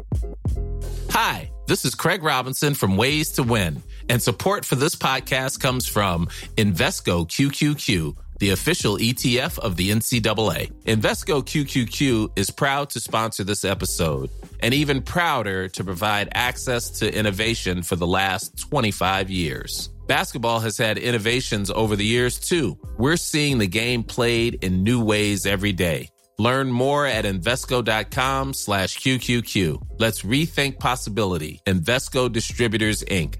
Hi, this is Craig Robinson from Ways to Win, and support for this podcast comes from Invesco QQQ, the official ETF of the NCAA. Invesco QQQ is proud to sponsor this episode, and even prouder to provide access to innovation for the last 25 years. Basketball has had innovations over the years, too. We're seeing the game played in new ways every day. Learn more at Invesco.com/QQQ. Let's rethink possibility. Invesco Distributors, Inc.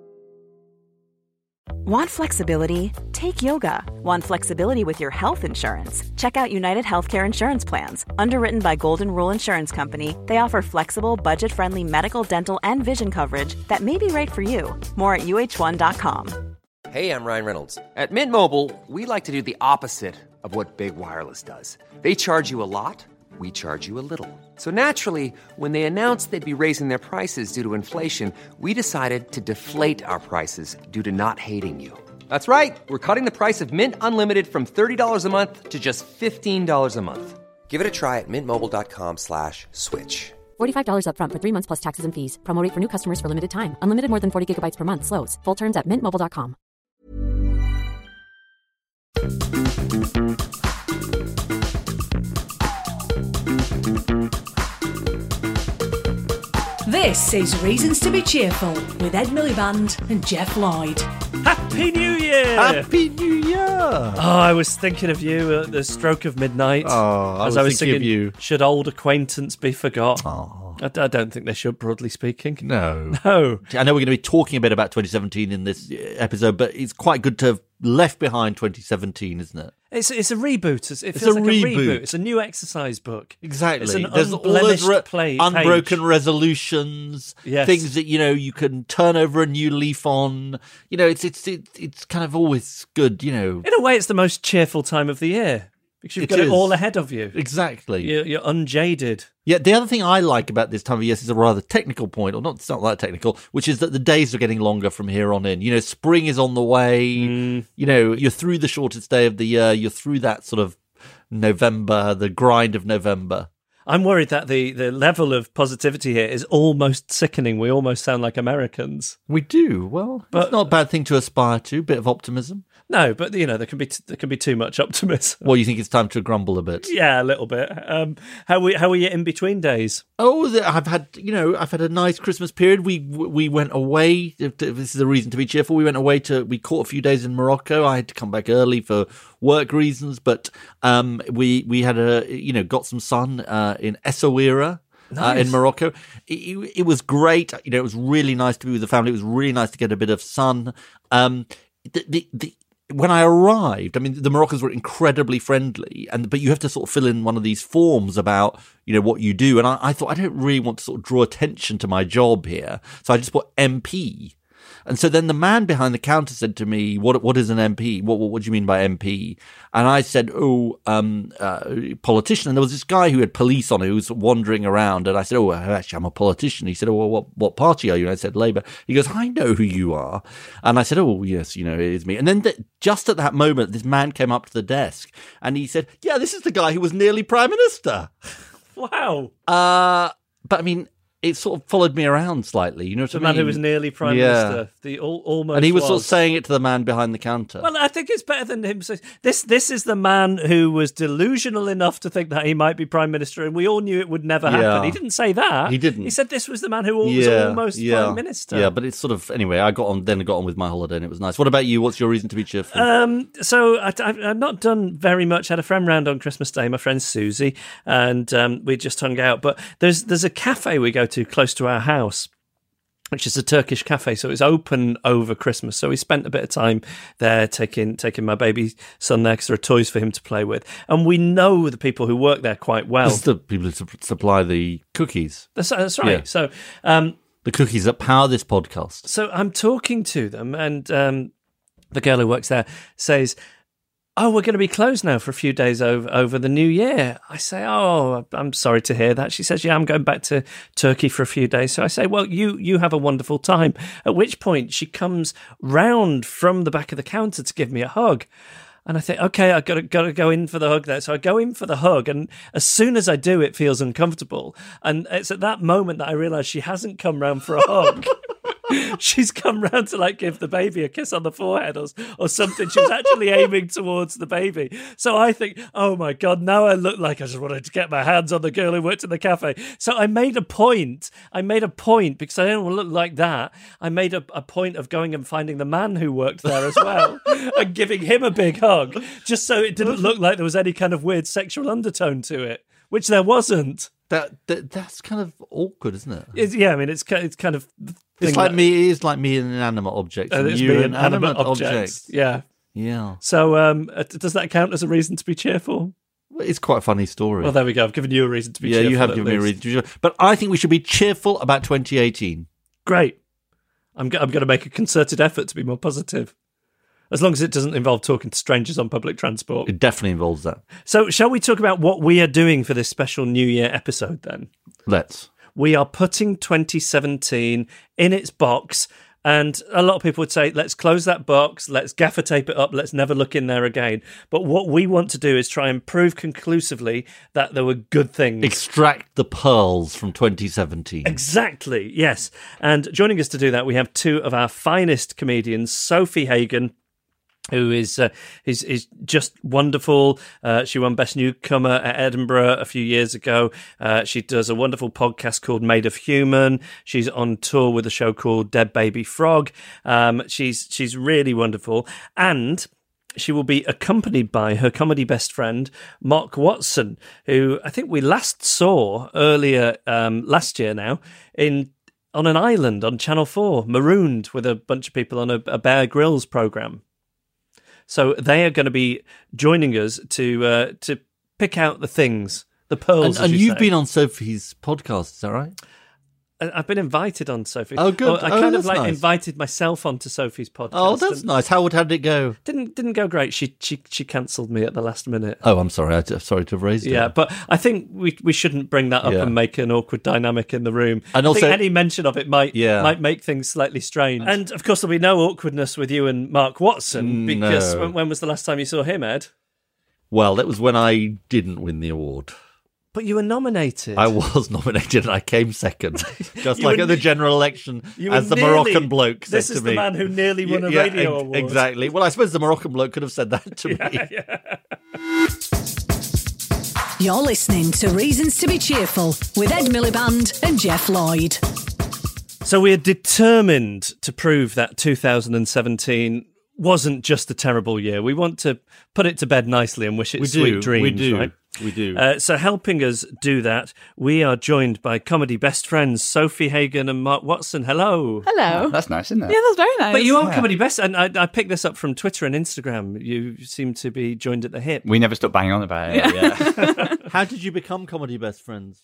Want flexibility? Take yoga. Want flexibility with your health insurance? Check out United Healthcare Insurance Plans. Underwritten by Golden Rule Insurance Company, they offer flexible, budget-friendly medical, dental, and vision coverage that may be right for you. More at UH1.com. Hey, I'm Ryan Reynolds. At Mint Mobile, we like to do the opposite of what Big Wireless does. They charge you a lot, we charge you a little. So naturally, when they announced they'd be raising their prices due to inflation, we decided to deflate our prices due to not hating you. That's right. We're cutting the price of Mint Unlimited from $30 a month to just $15 a month. Give it a try at mintmobile.com/switch. $45 up front for 3 months plus taxes and fees. Promo rate for new customers for limited time. Unlimited more than 40 gigabytes per month. Slows full terms at mintmobile.com. This is Reasons to be Cheerful with Ed Miliband and Jeff Lloyd. Happy New Year! Happy New Year! Oh, I was thinking of you at the stroke of midnight. Oh, as I was thinking singing, of you. Should old acquaintance be forgot? Oh. I don't think they should, broadly speaking. No. No. I know we're going to be talking a bit about 2017 in this episode, but it's quite good to have left behind 2017, isn't it? It's a reboot. It It's feels a like reboot. a reboot. It's a new exercise book. Exactly. It's an There's all those unblemished unbroken page. resolutions, Yes. things that, you can turn over a new leaf on. It's kind of always good, In a way, it's the most cheerful time of the year because you've got it all ahead of you. Exactly. You're unjaded. Yeah, the other thing I like about this time of year is a rather technical point, or not, it's not that technical, which is that the days are getting longer from here on in. Spring is on the way. You're through the shortest day of the year. You're through that sort of November, the grind of November. I'm worried that the level of positivity here is almost sickening. We almost sound like Americans. We do. Well, But- it's not a bad thing to aspire to. Bit of optimism. No, but there can be too much optimism. Well, you think it's time to grumble a bit? Yeah, a little bit. How are you in between days? Oh, I've had a nice Christmas period. We went away. If this is a reason to be cheerful. We caught a few days in Morocco. I had to come back early for work reasons, but we had got some sun in Essaouira. Nice. In Morocco. It was great. It was really nice to be with the family. It was really nice to get a bit of sun. When I arrived, the Moroccans were incredibly friendly, but you have to sort of fill in one of these forms about, what you do. And I thought, I don't really want to sort of draw attention to my job here. So I just put MP. And so then the man behind the counter said to me, what is an MP? What do you mean by MP? And I said, politician. And there was this guy who had police on, who was wandering around. And I said, actually, I'm a politician. He said, what party are you? And I said, Labour. He goes, I know who you are. And I said, yes, it is me. And then just at that moment, this man came up to the desk and he said, yeah, this is the guy who was nearly Prime Minister. Wow. But it sort of followed me around slightly. You know what I The mean? man who was nearly Prime Minister. The almost. And he was sort of saying it to the man behind the counter. Well, I think it's better than him saying this is the man who was delusional enough to think that he might be Prime Minister, and we all knew it would never happen. He didn't say that. He didn't. He said this was the man who was almost Prime Minister. Yeah, but it's sort of, anyway, I got on with my holiday and it was nice. What about you? What's your reason to be cheerful? So I've not done very much. I had a friend round on Christmas Day, my friend Susie, and we just hung out. But there's a cafe we go to close to our house, which is a Turkish cafe, so it's open over Christmas. So we spent a bit of time there taking my baby son there because there are toys for him to play with. And we know the people who work there quite well. This is the people who supply the cookies. That's right. Yeah. So the cookies that power this podcast. So I'm talking to them, and the girl who works there says, "Oh, we're going to be closed now for a few days over the New Year." I say, "Oh, I'm sorry to hear that." She says, "Yeah, I'm going back to Turkey for a few days." So I say, "Well, you have a wonderful time." At which point she comes round from the back of the counter to give me a hug. And I think, okay, I got to go in for the hug there. So I go in for the hug, and as soon as I do, it feels uncomfortable. And it's at that moment that I realise she hasn't come round for a hug. She's come round to like give the baby a kiss on the forehead or something. She was actually aiming towards the baby. So I think, oh my God, now I look like I just wanted to get my hands on the girl who worked in the cafe. So I made a point because I didn't want to look like that. I made a point of going and finding the man who worked there as well and giving him a big hug, just so it didn't look like there was any kind of weird sexual undertone to it, which there wasn't. That's kind of awkward, isn't it? It's kind of. It's like me. It is like me and inanimate objects. And you me and animate objects. Yeah. So does that count as a reason to be cheerful? Well, it's quite a funny story. Well, there we go. I've given you a reason to be cheerful. Yeah, you have given me a reason to be cheerful. But I think we should be cheerful about 2018. Great. I'm going to make a concerted effort to be more positive. As long as it doesn't involve talking to strangers on public transport. It definitely involves that. So shall we talk about what we are doing for this special New Year episode then? Let's. We are putting 2017 in its box, and a lot of people would say, let's close that box, let's gaffer tape it up, let's never look in there again. But what we want to do is try and prove conclusively that there were good things. Extract the pearls from 2017. Exactly, yes. And joining us to do that, we have two of our finest comedians, Sophie Hagen, who is just wonderful. She won Best Newcomer at Edinburgh a few years ago. She does a wonderful podcast called Made of Human. She's on tour with a show called Dead Baby Frog. She's really wonderful. And she will be accompanied by her comedy best friend, Mark Watson, who I think we last saw earlier last year now on an island on Channel 4, marooned with a bunch of people on a Bear Grylls programme. So they are going to be joining us to pick out the things, the pearls. And you've been on Sophie's podcast, is that right? I've been invited on Sophie. Oh, good. I kind of nice. Invited myself onto Sophie's podcast. Oh, that's nice. How did it go? Didn't go great. She cancelled me at the last minute. Oh, I'm sorry. Sorry to have raised it. Yeah, but I think we shouldn't bring that up and make an awkward dynamic in the room. And also, I think any mention of it might make things slightly strange. And of course, there'll be no awkwardness with you and Mark Watson because when was the last time you saw him, Ed? Well, that was when I didn't win the award. But you were nominated. I was nominated and I came second. Just like at the general election, as the Moroccan bloke said to me. This is the man who nearly won a radio award. Exactly. Well, I suppose the Moroccan bloke could have said that to me. You're listening to Reasons to be Cheerful with Ed Miliband and Jeff Lloyd. So we are determined to prove that 2017 wasn't just a terrible year. We want to put it to bed nicely and wish it sweet dreams. We do. Right? We do. So helping us do that, we are joined by comedy best friends Sophie Hagen and Mark Watson. Hello. Hello. Oh, that's nice, isn't it? Yeah, that's very nice. But you are comedy best, and I picked this up from Twitter and Instagram. You seem to be joined at the hip. We never stop banging on about it. Yeah. How did you become comedy best friends?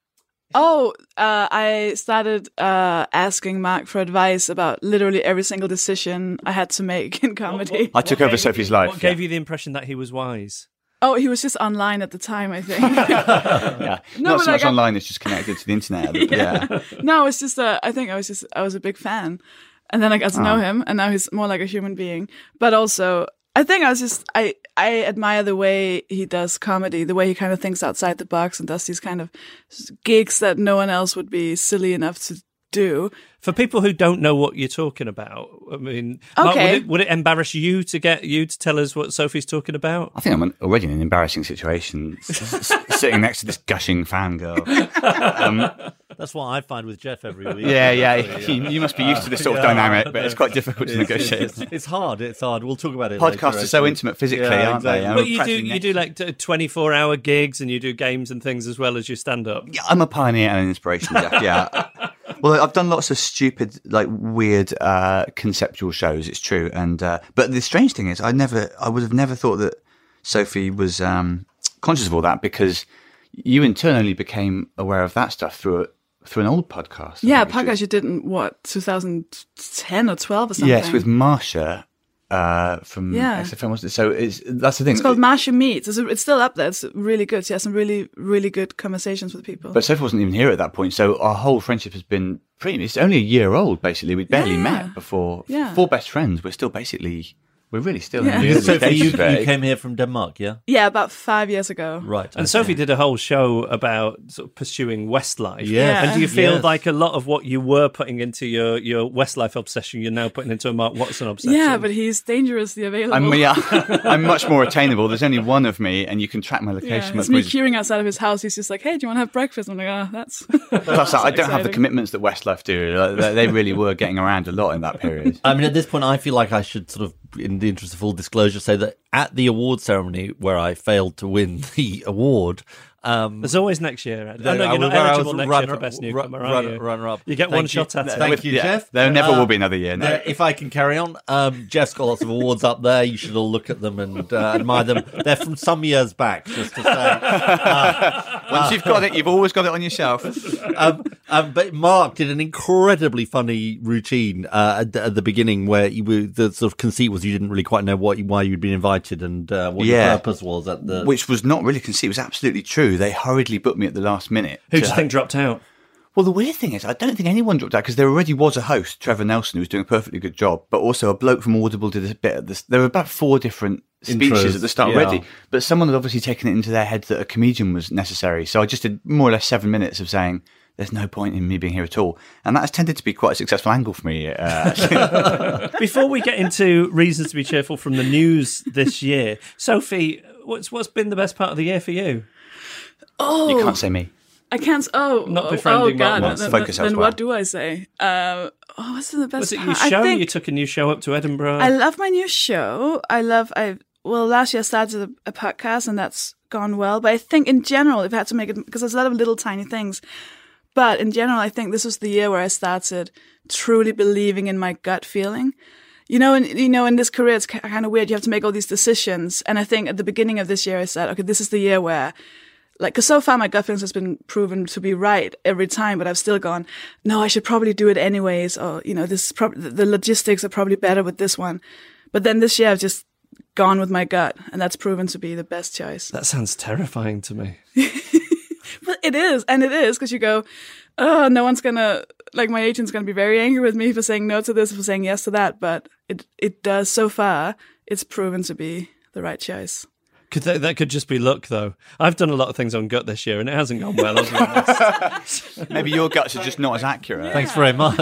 I started asking Mark for advice about literally every single decision I had to make in comedy. I took over Sophie's life. What gave you the impression that he was wise? Oh, he was just online at the time, I think. Yeah, not so much online, it's just connected to the internet. Yeah. No, it's just, I think I was a big fan. And then I got to know him, and now he's more like a human being. But also, I think I admire the way he does comedy, the way he kind of thinks outside the box and does these kind of gigs that no one else would be silly enough to do. For people who don't know what you're talking about, I mean, okay. Mark, would it embarrass you to get you to tell us what Sophie's talking about? I think I'm already in an embarrassing situation, sitting next to this gushing fangirl. That's what I find with Jeff every week. Yeah. You must be used to this sort of dynamic, but it's quite difficult to negotiate. It's hard. We'll talk about it Podcasts later, are so intimate physically, aren't they? But you do like 24-hour gigs and you do games and things as well as your stand-up. Yeah, I'm a pioneer and an inspiration, Jeff, yeah. Well, I've done lots of stupid, like weird conceptual shows. It's true, and but the strange thing is, I would have never thought that Sophie was conscious of all that, because you in turn only became aware of that stuff through an old podcast. Yeah, podcast you did in 2010 or 12 or something. Yes, with Marsha. From XFM, wasn't it? So that's the thing. It's called Marsha Meets. It's still up there. It's really good. She has some really, really good conversations with people. But Sophie wasn't even here at that point, so our whole friendship has been it's only a year old, basically. We'd barely met before. Yeah. 4 best friends. We're still basically We're really still Yeah. in the early Sophie, you stages of it. came here from Denmark, yeah? Yeah, about 5 years ago. Right. And Sophie did a whole show about sort of pursuing Westlife. Yeah. And do you feel Yes. like a lot of what you were putting into your Westlife obsession, you're now putting into a Mark Watson obsession? Yeah, but he's dangerously available. I'm much more attainable. There's only one of me, and you can track my yeah, location. it's me queuing outside of his house. He's just like, "Hey, do you want to have breakfast?" I'm like, "Oh, that's." Plus, I don't have the exciting. commitments that Westlife do. They really were getting around a lot in that period. I mean, at this point, I feel like I should sort of, in the interest of full disclosure, say that at the award ceremony where I failed to win the award, There's always next year. Ed. I I know you're not where I eligible was next year for best newcomer, are you? runner-up. You get Thank one shot at it. Thank you, Yeah, Jeff. there never will be another year. No. If I can carry on, Jeff's got lots of awards up there. You should all look at them and admire them. They're from some years back, just to say. Once you've got it, you've always got it on your shelf. But Mark did an incredibly funny routine at the beginning where the sort of conceit was you didn't really quite know why you'd been invited and what your purpose was at the... Which was not really conceit. It was absolutely true. They hurriedly booked me at the last minute. Who do you think dropped out? Well, the weird thing is, I don't think anyone dropped out because there already was a host, Trevor Nelson, who was doing a perfectly good job, but also a bloke from Audible did a bit of this. There were about 4 different speeches Intros, at the start yeah. already, but someone had obviously taken it into their head that a comedian was necessary. So I just did more or less 7 minutes of saying, there's no point in me being here at all. And that has tended to be quite a successful angle for me, actually. Before we get into reasons to be cheerful from the news this year, Sophie, what's been the best part of the year for you? Oh, You can't say me. I can't. Oh, Not befriending God. Mark Watson. Then Focus then elsewhere. what do I say? What's the best Was it your part? I show? think You took a new show up to Edinburgh. I love my new show. Last year I started a podcast and that's gone well. But I think in general, I've had to make it because there's a lot of little tiny things. But in general, I think this was the year where I started truly believing in my gut feeling. In this career, it's kind of weird. You have to make all these decisions. And I think at the beginning of this year, I said, okay, this is the year where, because so far my gut feelings has been proven to be right every time, but I've still gone, no, I should probably do it anyways. Or, this is the logistics are probably better with this one. But then this year, I've just gone with my gut, and that's proven to be the best choice. That sounds terrifying to me. But it is, because you go, oh, no one's gonna, my agent's gonna be very angry with me for saying no to this, for saying yes to that. But it does, so far, it's proven to be the right choice. That could just be luck, though. I've done a lot of things on gut this year, and it hasn't gone well. I'll be honest. Maybe your guts are just not as accurate. Thanks very much.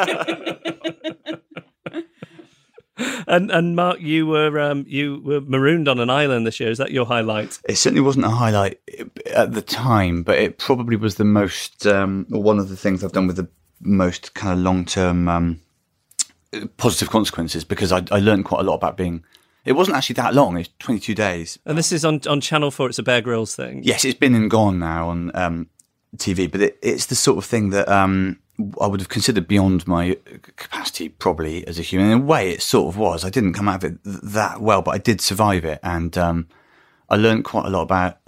And Mark, you were marooned on an island this year. Is that your highlight? It certainly wasn't a highlight at the time, but it probably was the most, or one of the things I've done with the most kind of long-term positive consequences, because I learned quite a lot about being... It wasn't actually that long. It's 22 days. And this is on Channel 4. It's a Bear Grylls thing. Yes, it's been and gone now on TV, but it's the sort of thing that I would have considered beyond my capacity probably as a human. In a way, it sort of was. I didn't come out of it that well, but I did survive it. And I learned quite a lot about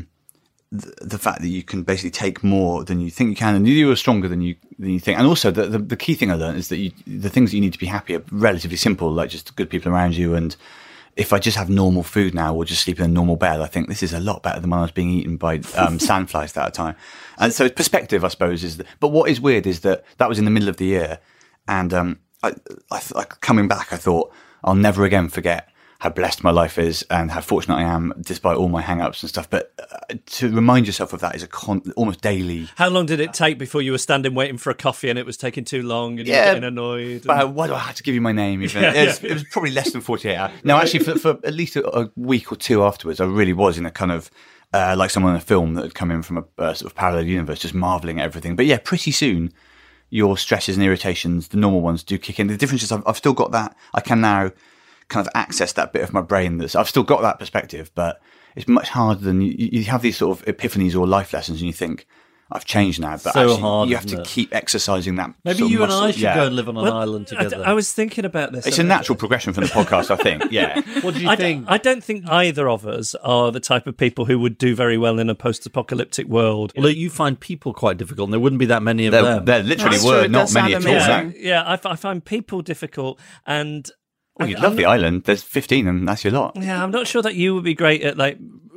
the fact that you can basically take more than you think you can, and you are stronger than you think. And also, the key thing I learned is that the things that you need to be happy are relatively simple, like just good people around you. And if I just have normal food now or just sleep in a normal bed, I think this is a lot better than when I was being eaten by sandflies that time. And so perspective, I suppose, is but what is weird is that was in the middle of the year. And I coming back, I thought, I'll never again forget how blessed my life is and how fortunate I am despite all my hang-ups and stuff. But to remind yourself of that is almost daily. How long did it take before you were standing waiting for a coffee and it was taking too long and you were getting annoyed? But why do I have to give you my name even? It was probably less than 48 hours. No, actually, for at least a week or two afterwards, I really was in a kind of, like someone in a film that had come in from a sort of parallel universe, just marvelling at everything. But yeah, pretty soon, your stresses and irritations, the normal ones, do kick in. The difference is I've still got that. I can now kind of access that bit of my brain I've still got that perspective, but it's much harder than you have these sort of epiphanies or life lessons and you think, I've changed now, but So actually hard, you have isn't to it? keep exercising that. Maybe sort of you and muscle. I should go and live on an island together. I was thinking about this. It's a natural progression from the podcast, I think. Yeah. What do you think? I don't think either of us are the type of people who would do very well in a post-apocalyptic world. Well, you find people quite difficult, and there wouldn't be that many of them. There literally That's were true, it not does many sound at all. amazing. No. Yeah, I find people difficult, and Well, you'd love the island. There's 15 and that's your lot. yeah, I'm not sure that you would be great at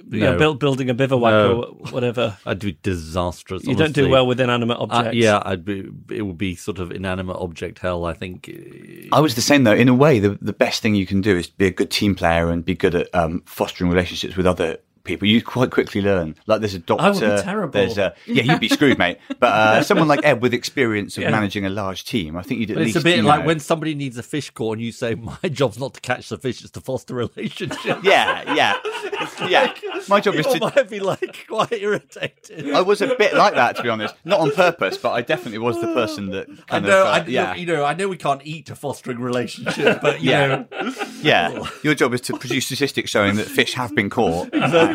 building a bivouac or whatever. I'd be disastrous. You don't do well with inanimate objects. It would be sort of inanimate object hell, I think. I was the same, though. In a way, the best thing you can do is be a good team player and be good at fostering relationships with other people. You quite quickly learn. Like there's a doctor. I would be terrible. You'd be screwed, mate. But someone like Ed with experience of managing a large team, I think you'd at least. It's a bit like when somebody needs a fish caught and you say, "My job's not to catch the fish; it's to foster relationships." Yeah. My job is to. Might be like quite irritated. I was a bit like that, to be honest. Not on purpose, but I definitely was the person that. I know we can't eat to fostering relationships, but you know. Yeah, your job is to produce statistics showing that fish have been caught.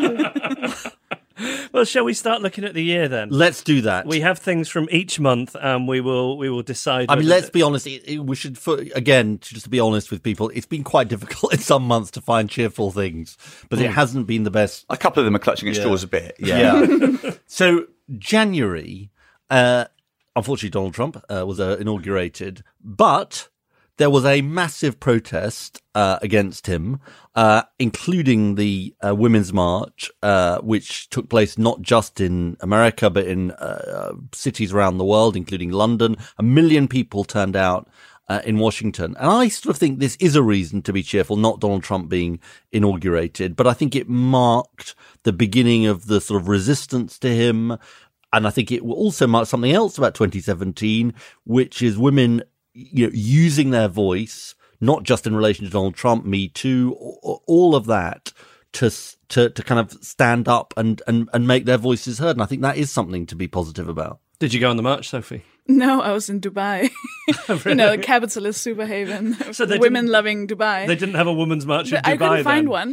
Well, shall we start looking at the year then? Let's do that. We have things from each month, and we will decide. I mean, let's be honest. We should, just to be honest with people, it's been quite difficult in some months to find cheerful things, but it hasn't been the best. A couple of them are clutching at straws a bit. Yeah. So January, unfortunately, Donald Trump was inaugurated, but there was a massive protest against him, including the Women's March, which took place not just in America, but in cities around the world, including London. 1 million people turned out in Washington. And I sort of think this is a reason to be cheerful, not Donald Trump being inaugurated, but I think it marked the beginning of the sort of resistance to him. And I think it will also mark something else about 2017, which is women using their voice, not just in relation to Donald Trump, Me Too, all of that, to kind of stand up and make their voices heard. And I think that is something to be positive about. Did you go on the march, Sophie? No, I was in Dubai. The capitalist superhaven. So women-loving Dubai. They didn't have a women's march in Dubai. I couldn't find one.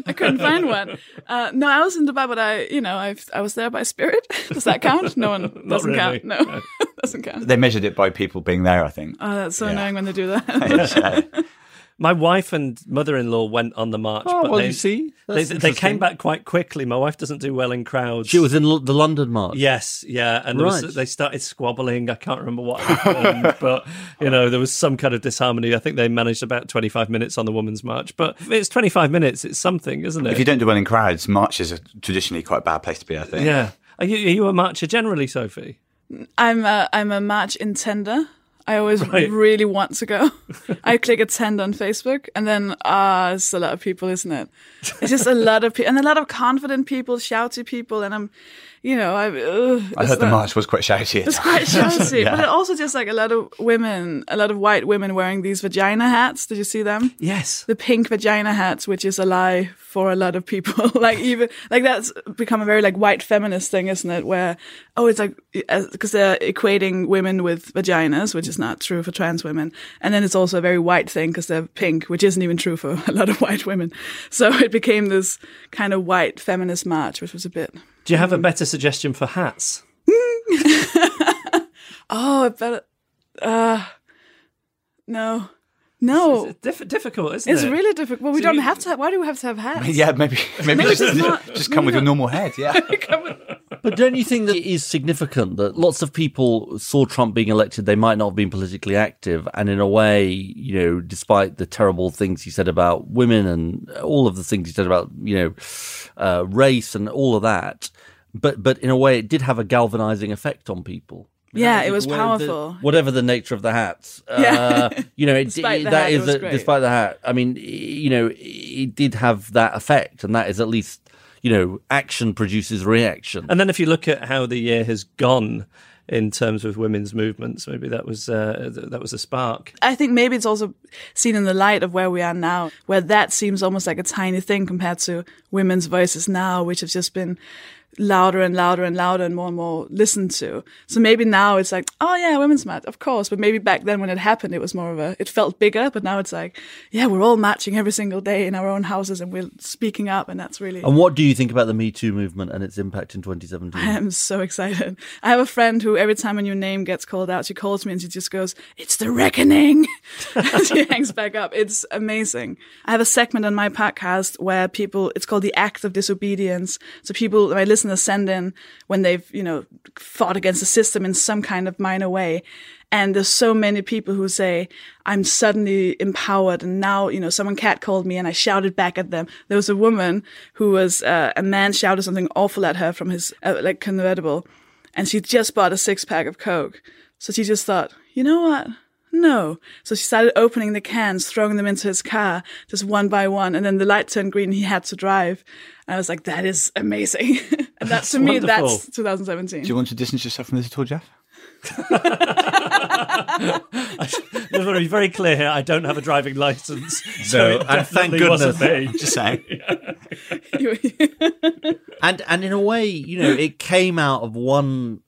No, I was in Dubai, but I was there by spirit. Does that count? No one doesn't count. No, doesn't count. They measured it by people being there, I think. Oh, that's so annoying when they do that. My wife and mother-in-law went on the march. Oh, but well, you see? They came back quite quickly. My wife doesn't do well in crowds. She was in the London March? Yes, yeah. And they started squabbling. I can't remember what happened, but, there was some kind of disharmony. I think they managed about 25 minutes on the Women's March. But if it's 25 minutes, it's something, isn't it? If you don't do well in crowds, marches are traditionally quite a bad place to be, I think. Yeah. Are you a marcher generally, Sophie? I'm a march intender. I always really want to go. I click attend on Facebook, and then it's a lot of people, isn't it? It's just a lot of people, and a lot of confident people, shouty people, and I'm, I heard the march was quite shouty. It's quite shouty, but also just like a lot of white women wearing these vagina hats. Did you see them? Yes. The pink vagina hats, which is a lie for a lot of people. That's become a very white feminist thing, isn't it? Where, it's because they're equating women with vaginas, which is not true for trans women. And then it's also a very white thing because they're pink, which isn't even true for a lot of white women. So it became this kind of white feminist march, which was a bit... Do you have a better suggestion for hats? I better... No. It's difficult, isn't it? It's really difficult. Well, we don't have to. Why do we have to have hats? Yeah, maybe just come with your normal head. Yeah. But don't you think that it is significant that lots of people saw Trump being elected? They might not have been politically active, and in a way, despite the terrible things he said about women and all of the things he said about race and all of that, but in a way, it did have a galvanizing effect on people. Yeah, it was powerful. Whatever the nature of the hats, despite the hat. I mean, it did have that effect, and that is at least, action produces reaction. And then if you look at how the year has gone in terms of women's movements, maybe that was a spark. I think maybe it's also seen in the light of where we are now, where that seems almost like a tiny thing compared to women's voices now, which have just been louder and louder and louder and more listened to. So maybe now it's like, oh yeah, Women's March, of course. But maybe back then when it happened, it was more of it felt bigger. But now it's like, yeah, we're all marching every single day in our own houses and we're speaking up, and that's really... And what do you think about the Me Too movement and its impact in 2017? I am so excited. I have a friend who every time when your name gets called out, she calls me and she just goes, "It's the reckoning." She hangs back up. It's amazing. I have a segment on my podcast where it's called The Act of Disobedience. So people, my listeners listeners send in when they've, fought against the system in some kind of minor way. And there's so many people who say, I'm suddenly empowered. And now, someone catcalled me and I shouted back at them. There was a woman who was, a man shouted something awful at her from his convertible. And she just bought a 6-pack of Coke. So she just thought, you know what? No. So she started opening the cans, throwing them into his car, just one by one. And then the light turned green and he had to drive. And I was like, that is amazing. And that, to me, that's 2017. Do you want to distance yourself from this at all, Jeff? I just want to be very clear here. I don't have a driving license. So and thank goodness. Just saying. And in a way, it came out of one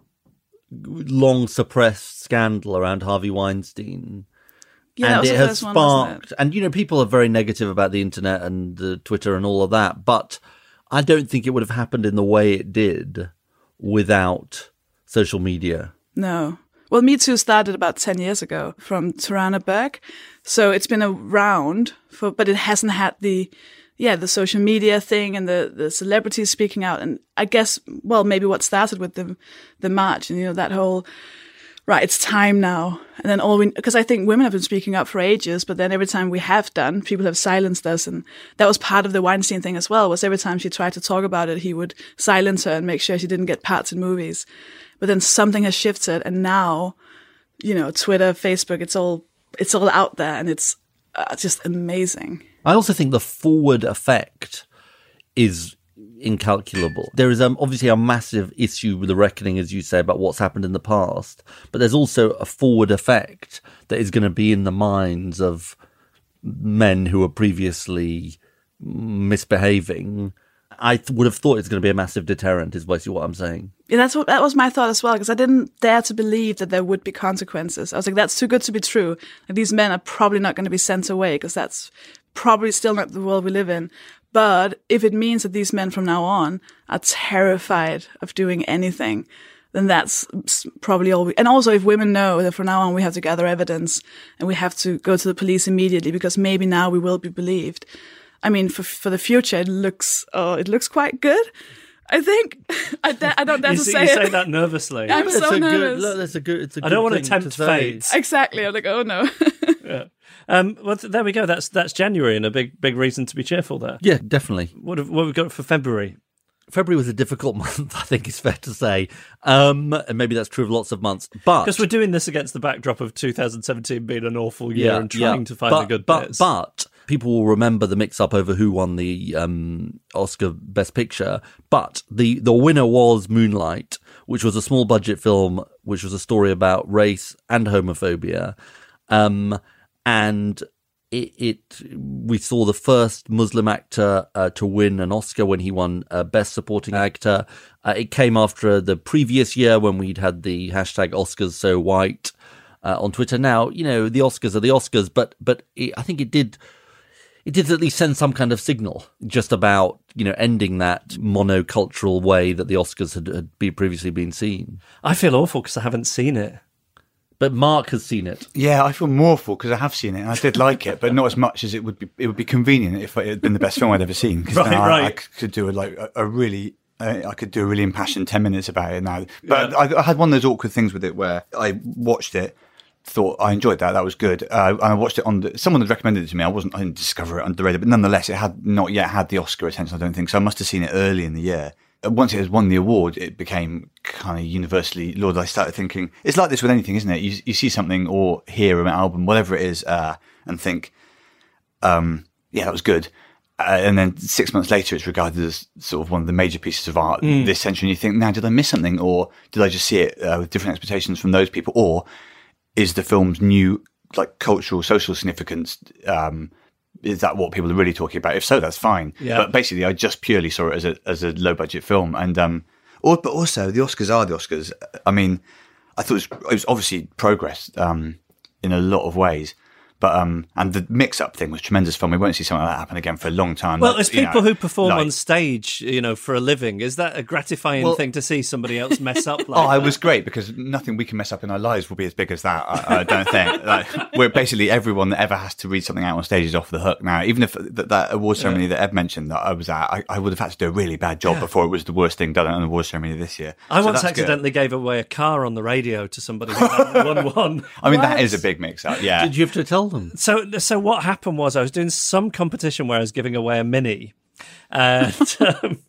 long suppressed scandal around Harvey Weinstein. Yeah, and it has sparked. And people are very negative about the internet and the Twitter and all of that, but I don't think it would have happened in the way it did without social media. No. Well, Me Too started about 10 years ago from Tarana Burke. So it's been around, but it hasn't had the social media thing and the celebrities speaking out. And I guess, maybe what started with the march and, that whole, right, it's time now. And then because I think women have been speaking up for ages, but then every time we have done, people have silenced us. And that was part of the Weinstein thing as well, was every time she tried to talk about it, he would silence her and make sure she didn't get parts in movies. But then something has shifted, and now, Twitter, Facebook, it's all out there, and it's just amazing. I also think the forward effect is incalculable. There is obviously a massive issue with the reckoning, as you say, about what's happened in the past, but there's also a forward effect that is going to be in the minds of men who were previously misbehaving. I would have thought it's going to be a massive deterrent, is basically what I'm saying. Yeah, that was my thought as well, because I didn't dare to believe that there would be consequences. I was like, that's too good to be true. Like, these men are probably not going to be sent away, because that's probably still not the world we live in. But if it means that these men from now on are terrified of doing anything, then that's probably all and also if women know that from now on we have to gather evidence and we have to go to the police immediately, because maybe now we will be believed. I mean, for the future, it looks quite good. I think I don't dare to say it. You say that nervously. I'm so nervous. It's a good I don't want to tempt say. fate. Exactly. I'm like, oh no. Yeah. Well, there we go. That's January, and a big reason to be cheerful there. Yeah, definitely. What have we got for February? February was a difficult month, I think it's fair to say. And maybe that's true of lots of months. But because we're doing this against the backdrop of 2017 being an awful year and trying to find the good bits. But people will remember the mix-up over who won the Oscar Best Picture. But the winner was Moonlight, which was a small-budget film, which was a story about race and homophobia. And we saw the first Muslim actor to win an Oscar when he won Best Supporting Actor. It came after the previous year when we'd had the hashtag Oscars So White on Twitter. Now, the Oscars are the Oscars, but I think it did at least send some kind of signal just about, ending that monocultural way that the Oscars had previously been seen. I feel awful because I haven't seen it. But Mark has seen it. Yeah, I feel more awful because I have seen it and I did like it, but not as much as it would be convenient if it had been the best film I'd ever seen. Because I could do a really impassioned 10 minutes about it now. But I had one of those awkward things with it where I watched it, thought I enjoyed that was good. And I watched it someone had recommended it to me. I didn't discover it on the radar, but nonetheless, it had not yet had the Oscar attention, I don't think. So I must have seen it early in the year. Once it has won the award, it became kind of universally lauded. I started thinking, it's like this with anything, isn't it? You see something or hear an album, whatever it is, and think, that was good. And then 6 months later, it's regarded as sort of one of the major pieces of art this century. And you think, now, did I miss something? Or did I just see it with different expectations from those people? Or is the film's new, cultural, social significance, is that what people are really talking about? If so, that's fine. Yeah. But basically, I just purely saw it as a low budget film, and but also the Oscars are the Oscars. I mean, I thought it was obviously progress in a lot of ways, But and the mix-up thing was tremendous fun. We won't see something like that happen again for a long time. Well, as people who perform on stage, for a living, is that a gratifying thing to see somebody else mess up? Like it was great because nothing we can mess up in our lives will be as big as that. I don't think. We're basically everyone that ever has to read something out on stage is off the hook now. Even if that award ceremony that Ed mentioned that I was at, I would have had to do a really bad job before it was the worst thing done at an award ceremony this year. I once accidentally gave away a car on the radio to somebody who hadn't won. I mean, that is a big mix-up. Yeah. Did you have to tell them? So what happened was I was doing some competition where I was giving away a Mini, and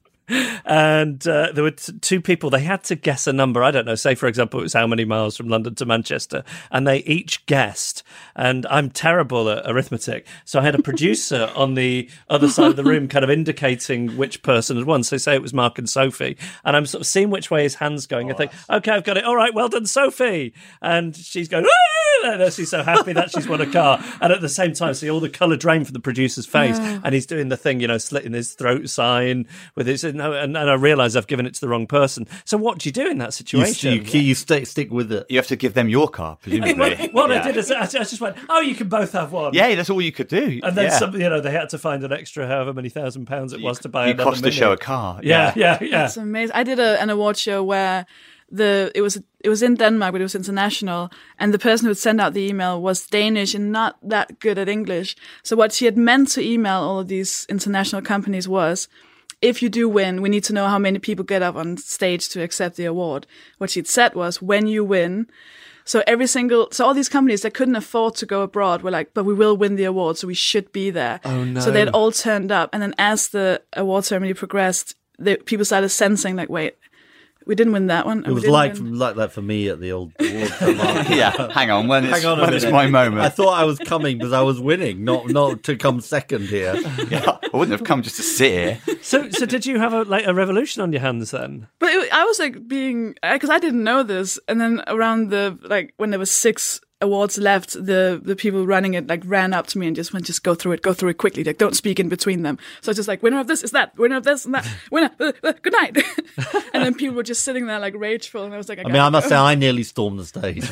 there were two people. They had to guess a number. I don't know. Say, for example, it was how many miles from London to Manchester, and they each guessed. And I'm terrible at arithmetic, so I had a producer on the other side of the room, kind of indicating which person had won. So say it was Mark and Sophie, and I'm sort of seeing which way his hand's going. I think, okay, I've got it. All right, well done, Sophie. And she's going, and she's so happy that she's won a car. And at the same time, see all the colour drain from the producer's face, and he's doing the thing, slitting his throat sign with his. And I realise I've given it to the wrong person. So what do you do in that situation? You stick with it. You have to give them your car, presumably. What I did is I just went, you can both have one. Yeah, that's all you could do. And then they had to find an extra however many £1,000 it was to buy another cost Mini. to show a car. Yeah. It's amazing. I did an award show where it was in Denmark, but it was international, and the person who would send out the email was Danish and not that good at English. So what she had meant to email all of these international companies was, if you do win, we need to know how many people get up on stage to accept the award. What she'd said was, when you win, so all these companies that couldn't afford to go abroad were like, but we will win the award, so we should be there. Oh no! So they'd all turned up, and then as the award ceremony progressed, people started sensing like, wait, we didn't win that one. It was like that for me at the old award. Yeah, hang on. When it's my moment. I thought I was coming because I was winning, not to come second here. Yeah, I wouldn't have come just to sit here. So did you have a revolution on your hands then? But I was like because I didn't know this, and then around when there was 6 awards left, the people running it ran up to me and just went, just go through it quickly, don't speak in between them. So I was just winner of this is that, winner of this and that, winner, good night. And then people were just sitting there rageful, and I was like, I must say I nearly stormed the stage.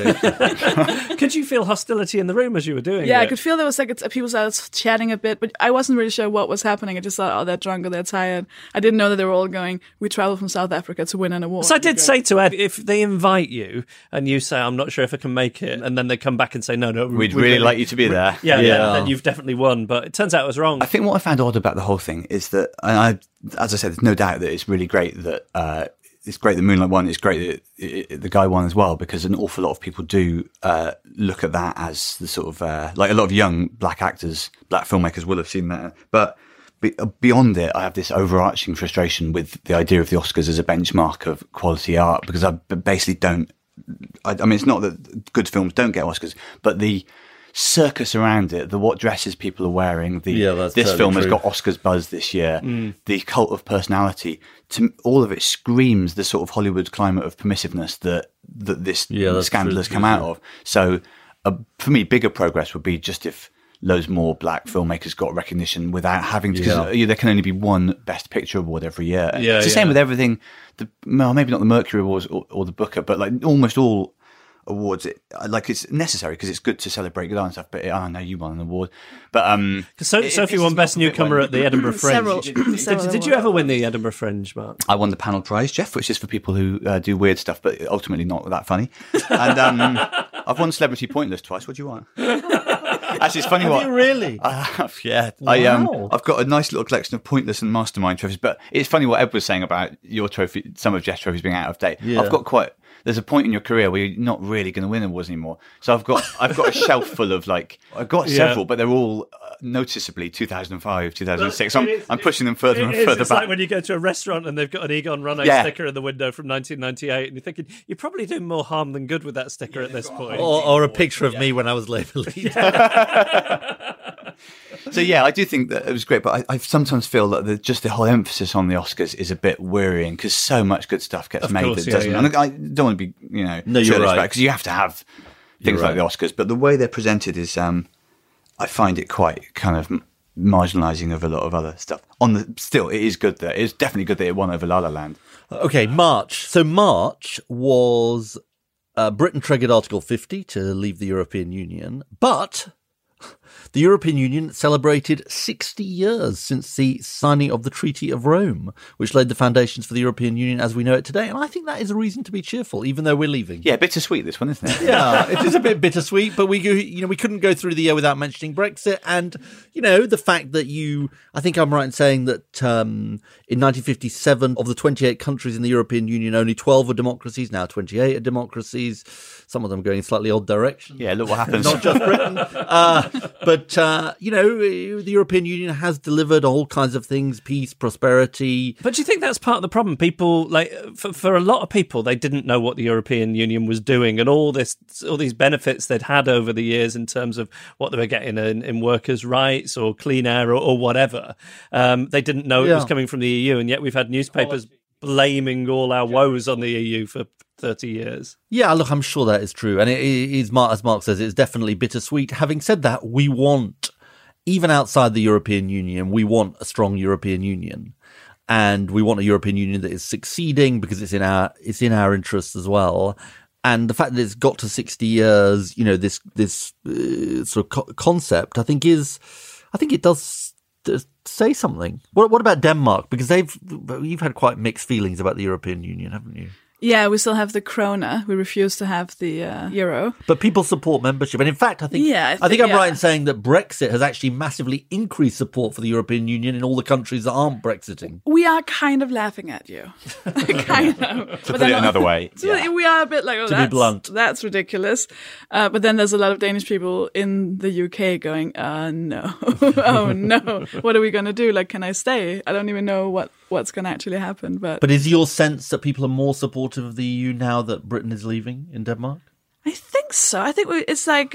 Could you feel hostility in the room as you were doing it? Yeah, I could feel there was people started chatting a bit, but I wasn't really sure what was happening. I just thought, they're drunk or they're tired. I didn't know that they were all going, we traveled from South Africa to win an award. So I did say to Ed, if they invite you and you say, I'm not sure if I can make it, and then they come back and say, no, we'd really like you to be there. Yeah, then you've definitely won. But it turns out I was wrong. I think what I found odd about the whole thing is that, as I said, there's no doubt that it's really great that Moonlight won. It's great that the guy won as well, because an awful lot of people do look at that as the sort of a lot of young black actors, black filmmakers will have seen that. But beyond it, I have this overarching frustration with the idea of the Oscars as a benchmark of quality art, because I basically don't. I mean, it's not that good films don't get Oscars, but the circus around it, the what dresses people are wearing, this film has got Oscars buzz this year, the cult of personality, all of it screams the sort of Hollywood climate of permissiveness that this scandal has come out of. So for me, bigger progress would be just if loads more black filmmakers got recognition without having to, because there can only be one Best Picture award every year. It's the same with everything. Maybe not the Mercury Awards or the Booker, but almost all awards. It's necessary because it's good to celebrate good art and stuff. But I know you won an award, but Sophie won Best Newcomer at the Edinburgh Fringe. Several Did you ever win the Edinburgh Fringe, Mark? I won the panel prize, Jeff, which is for people who do weird stuff, but ultimately not that funny. And I've won Celebrity Pointless twice. What do you want? Actually, it's funny. Have you really? I have, yeah. Wow. I've got a nice little collection of Pointless and Mastermind trophies, but it's funny what Ed was saying about your trophy, some of Jeff's trophies being out of date. Yeah. I've got there's a point in your career where you're not really going to win awards anymore. So I've got a shelf full of I've got several, but they're all noticeably 2005, 2006. I'm pushing them further and further it's back. Like when you go to a restaurant and they've got an Egon Runno sticker in the window from 1998, and you're thinking, you're probably doing more harm than good with that sticker at this point. Or a picture of me when I was label lead. So yeah, I do think that it was great, but I sometimes feel that the whole emphasis on the Oscars is a bit wearying, because so much good stuff gets made that doesn't. And I don't want to be, no, you're right, because you have to have things like the Oscars, but the way they're presented is, I find it quite kind of marginalising of a lot of other stuff. Still, it is good that it's definitely good that it won over La La Land. Okay, March. So March was Britain triggered Article 50 to leave the European Union, but The European Union celebrated 60 years since the signing of the Treaty of Rome, which laid the foundations for the European Union as we know it today. And I think that is a reason to be cheerful, even though we're leaving. Yeah, bittersweet, this one, isn't it? Yeah, it is a bit bittersweet, but we couldn't go through the year without mentioning Brexit. And, the fact that I think I'm right in saying that in 1957, of the 28 countries in the European Union, only 12 are democracies. Now 28 are democracies. Some of them going in slightly odd directions. Yeah, look what happens. Not just Britain. But the European Union has delivered all kinds of things, peace, prosperity. But do you think that's part of the problem? People, for a lot of people, they didn't know what the European Union was doing, and all these benefits they'd had over the years in terms of what they were getting in workers' rights or clean air or whatever. They didn't know it was coming from the EU, and yet we've had newspapers blaming all our woes on the EU for 30 years. Yeah, look, I'm sure that is true. And it is, as Mark says, it's definitely bittersweet. Having said that, we want, even outside the European Union, we want a strong European Union. And we want a European Union that is succeeding because it's in our interests as well. And the fact that it's got to 60 years, this sort of concept, I think it does say something. What about Denmark? Because you've had quite mixed feelings about the European Union, haven't you? Yeah, we still have the krona. We refuse to have the euro. But people support membership. And in fact, I think I'm right in saying that Brexit has actually massively increased support for the European Union in all the countries that aren't Brexiting. We are kind of laughing at you. Kind of. To put it another way. Yeah. We are a bit like, to be blunt. That's ridiculous. But then there's a lot of Danish people in the UK going, no. Oh, no. What are we going to do? Can I stay? I don't even know what's going to actually happen. But is your sense that people are more supportive of the EU now that Britain is leaving in Denmark? I think so. I think it's like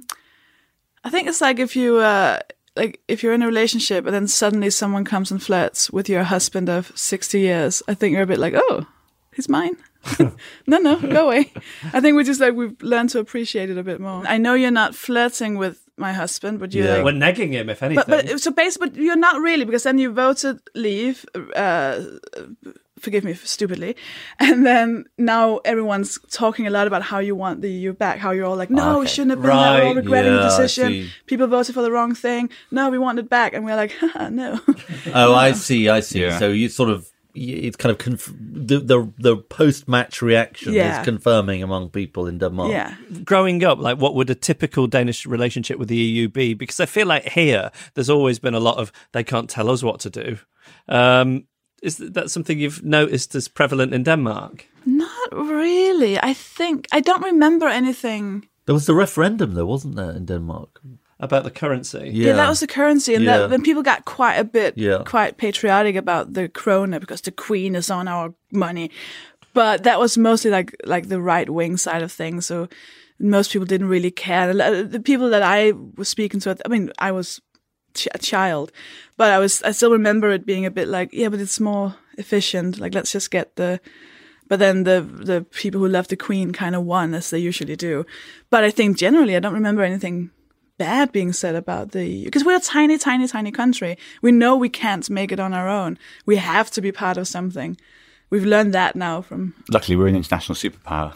if you if you're in a relationship and then suddenly someone comes and flirts with your husband of 60 years. I think you're a bit like, oh, he's mine. No, go away. I think we've learned to appreciate it a bit more. I know you're not flirting with my husband, but you're we're negging him, if anything. But you're not really, because then you voted leave. Forgive me stupidly, and then now everyone's talking a lot about how you want the EU back. How you're all like, no, we shouldn't have been there. We're all regretting the decision. People voted for the wrong thing. No, we want it back, and we're like, no. Oh, I see. Yeah. So you sort of. It's kind of the post-match reaction is confirming among people in Denmark. Yeah. Growing up, what would a typical Danish relationship with the EU be? Because I feel like here, there's always been a lot of, they can't tell us what to do. Is that something you've noticed as prevalent in Denmark? Not really. I don't remember anything. There was the referendum, though, wasn't there, in Denmark? About the currency. Yeah, that was the currency. And then people got quite a bit, quite patriotic about the krona because the queen is on our money. But that was mostly like the right-wing side of things. So most people didn't really care. The people that I was speaking to, I was a child, but I still remember it being a bit like, yeah, but it's more efficient. Let's just get the... But then the people who love the queen kind of won, as they usually do. But I think generally I don't remember anything bad being said about the EU, because we're a tiny, tiny, tiny country. We know we can't make it on our own. We have to be part of something. We've learned that now from... Luckily, we're an international superpower.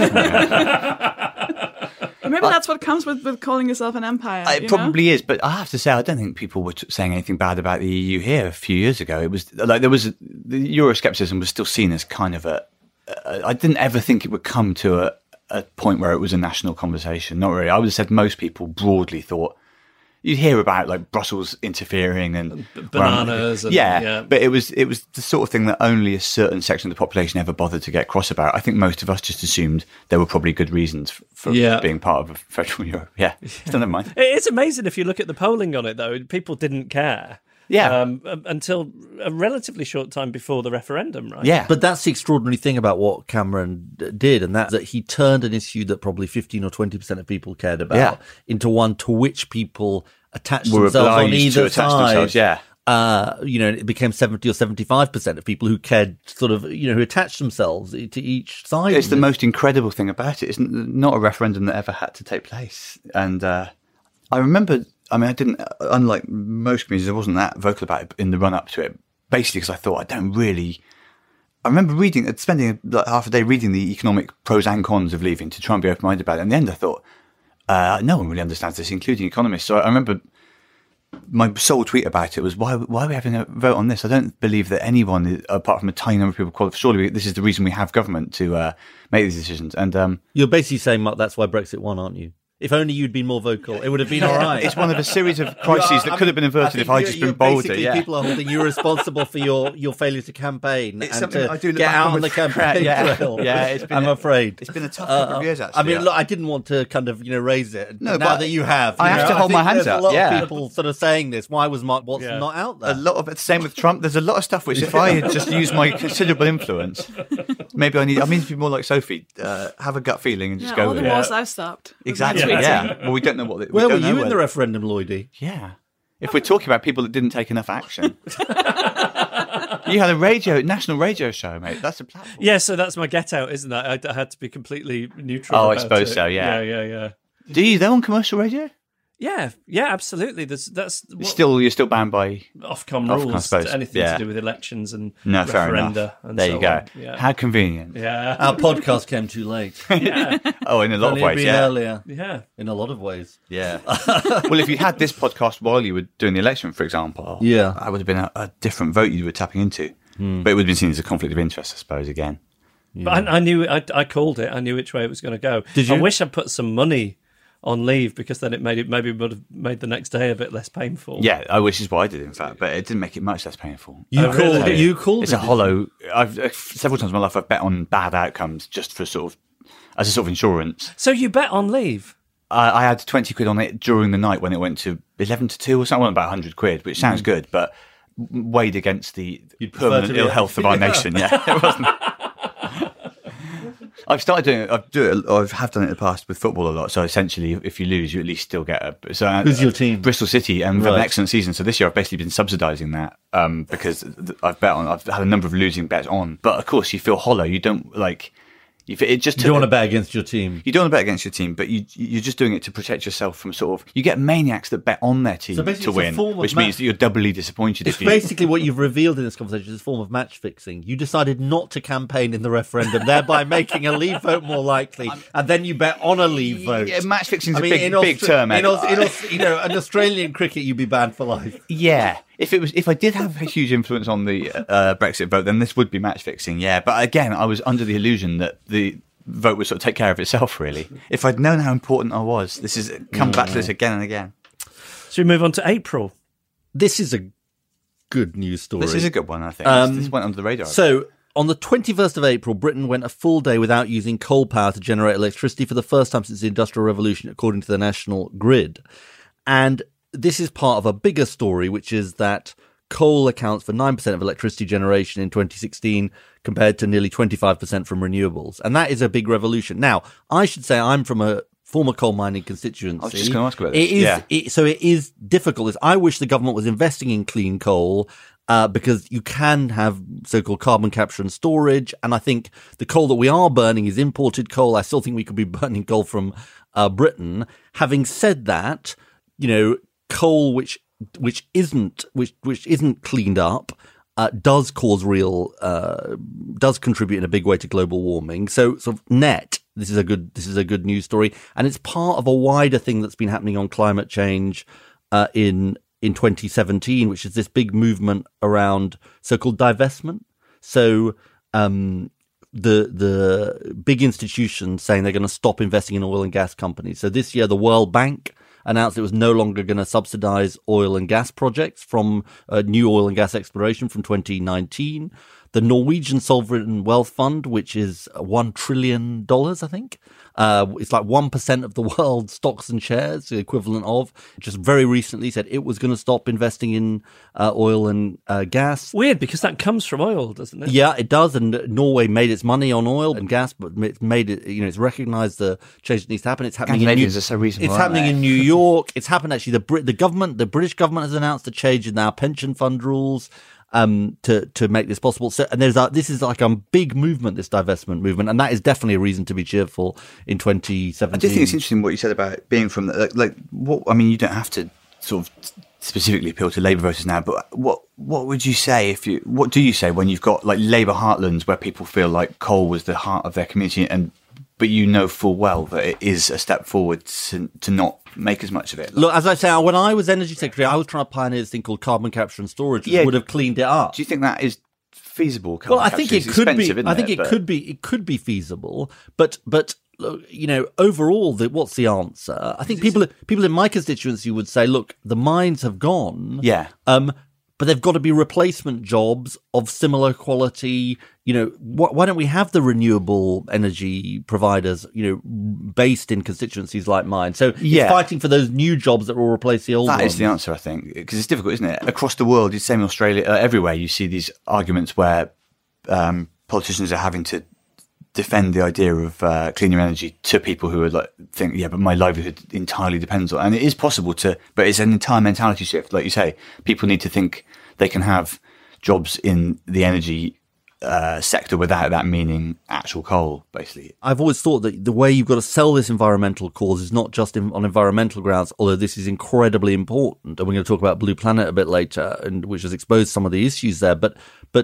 Maybe that's what comes with calling yourself an empire. It probably is, but I have to say, I don't think people were saying anything bad about the EU here a few years ago. It was the Euroscepticism was still seen as kind of I didn't ever think it would come to a point where it was a national conversation. Not really. I would have said most people broadly thought you'd hear about Brussels interfering and bananas. But it was the sort of thing that only a certain section of the population ever bothered to get cross about. I think most of us just assumed there were probably good reasons for being part of federal Europe. Yeah, so never mind. It's amazing if you look at the polling on it, though. People didn't care. Yeah. Until a relatively short time before the referendum, right? Yeah. But that's the extraordinary thing about what Cameron did, and that he turned an issue that probably 15 or 20% of people cared about into one to which people attached themselves on either side. It became 70 or 75% of people who cared, who attached themselves to each side. It's the most incredible thing about it. It's not a referendum that ever had to take place. And I remember... I didn't, unlike most communities, I wasn't that vocal about it in the run-up to it, basically because I thought I remember spending half a day reading the economic pros and cons of leaving to try and be open-minded about it. In the end, I thought, no one really understands this, including economists. So I remember my sole tweet about it was, why are we having a vote on this? I don't believe that anyone, apart from a tiny number of people, qualify. Surely this is the reason we have government to make these decisions. And you're basically saying, Mark, that's why Brexit won, aren't you? If only you'd been more vocal, it would have been all right. It's one of a series of crises that could have been averted if I'd just been bolder. Basically, people are holding you responsible for your failure to campaign it's and to I do get out on the campaign trail. Yeah, I'm afraid. It's been a tough couple of years, actually. I mean, look, I didn't want to kind of, raise it. No, now but that you have. I have to hold my hands up. There's a lot of people sort of saying this. Why was Mark Watson not out there? A lot of it, same with Trump. There's a lot of stuff which, if I had just used my considerable influence, maybe I need to be more like Sophie. Have a gut feeling and just go all with the it. wars I've stopped. Exactly. Yeah. Well, we don't know what. Where were you in the referendum, Lloydie? Yeah. If we're talking about people that didn't take enough action. You had a national radio show, mate. That's a platform. Yeah, so that's my get out, isn't that? I had to be completely neutral. Oh, about I suppose it. so. Yeah. Yeah. Do you though on commercial radio? Yeah, absolutely. You're still banned by Ofcom rules. rules to anything to do with elections and fair enough. And there so you go. on. Yeah. How convenient. Yeah, our podcast came too late. Yeah. Oh, in a lot of ways. Yeah, earlier. Yeah, in a lot of ways. Yeah. Well, if you had this podcast while you were doing the election, for example, that would have been a different vote you were tapping into. But it would have been seen as a conflict of interest, I suppose. Again. Yeah. But I knew. I called it. I knew which way it was going to go. Did you? I wish I'd put some money on leave because then it maybe would have made the next day a bit less painful. Yeah, I wish is what I did, in fact, but it didn't make it much less painful. You called it's a hollow. I've several times in my life I've bet on bad outcomes just for as a sort of insurance. So you bet on leave? I had 20 quid on it during the night when it went to 11 to 2 or something, about 100 quid, which sounds good, but weighed against the permanent ill health of our nation. Yeah, it wasn't. I've started doing it. I have done it in the past with football a lot. So essentially, if you lose, you at least still get a. So who's your team? Bristol City, and we've had an excellent season. So this year, I've basically been subsidising that because I've had a number of losing bets on. But of course, you feel hollow. You don't like. You don't want to bet against your team. You don't want to bet against your team, but you're just doing it to protect yourself from sort of. You get maniacs that bet on their team to win, which means that you're doubly disappointed. It's basically what you've revealed in this conversation is a form of match fixing. You decided not to campaign in the referendum, thereby making a leave vote more likely, and then you bet on a leave vote. Yeah, match fixing is a big term. In Australian cricket, you'd be banned for life. Yeah. If I did have a huge influence on the Brexit vote, then this would be match fixing. Yeah, but again, I was under the illusion that the vote would sort of take care of itself. Really, if I'd known how important I was, this is come back to this again and again. Should we move on to April? This is a good news story. This is a good one, I think. This went under the radar. So, on the 21st of April, Britain went a full day without using coal power to generate electricity for the first time since the Industrial Revolution, according to the National Grid. And this is part of a bigger story, which is that coal accounts for 9% of electricity generation in 2016 compared to nearly 25% from renewables. And that is a big revolution. Now, I should say I'm from a former coal mining constituency. I was just going to ask about this. So it is difficult. I wish the government was investing in clean coal because you can have so-called carbon capture and storage. And I think the coal that we are burning is imported coal. I still think we could be burning coal from Britain. Having said that, coal which isn't cleaned up does contribute in a big way to global warming. So sort of net, this is a good news story, and it's part of a wider thing that's been happening on climate change in 2017, which is this big movement around so-called divestment. So the big institutions saying they're going to stop investing in oil and gas companies. So this year, the World Bank announced it was no longer going to subsidize oil and gas projects from new oil and gas exploration from 2019. The Norwegian Sovereign Wealth Fund, which is $1 trillion, I think. It's like 1% of the world's stocks and shares, the equivalent of, just very recently said it was going to stop investing in oil and gas. Weird, because that comes from oil, doesn't it? Yeah, it does. And Norway made its money on oil and gas, but it's made it, it's recognized the change that needs to happen. It's happening are so reasonable. It's happening in New York. It's happened actually. The British government has announced a change in our pension fund rules to make this possible. So, and this is like a big movement, this divestment movement, and that is definitely a reason to be cheerful in 2017. I do think it's interesting what you said about being from you don't have to sort of specifically appeal to Labour voters now, but what would you say what do you say when you've got like Labour heartlands where people feel like coal was the heart of their community and but you know full well that it is a step forward to not make as much of it. Look, as I say, when I was Energy Secretary, I was trying to pioneer this thing called carbon capture and storage, which would have cleaned it up. Do you think that is feasible? Well, I think it could be. I think it could be feasible, but overall, what's the answer? I think people in my constituency would say, look, the mines have gone. Yeah. But they've got to be replacement jobs of similar quality. Why don't we have the renewable energy providers, based in constituencies like mine? So it's fighting for those new jobs that will replace the old ones. That is the answer, I think, because it's difficult, isn't it? Across the world, it's the same in Australia, everywhere you see these arguments where politicians are having to defend the idea of cleaner energy to people who would think, but my livelihood entirely depends on it. And it is possible but it's an entire mentality shift. Like you say, people need to think they can have jobs in the energy sector without that meaning actual coal, basically. I've always thought that the way you've got to sell this environmental cause is not just on environmental grounds, although this is incredibly important. And we're going to talk about Blue Planet a bit later, which has exposed some of the issues there. But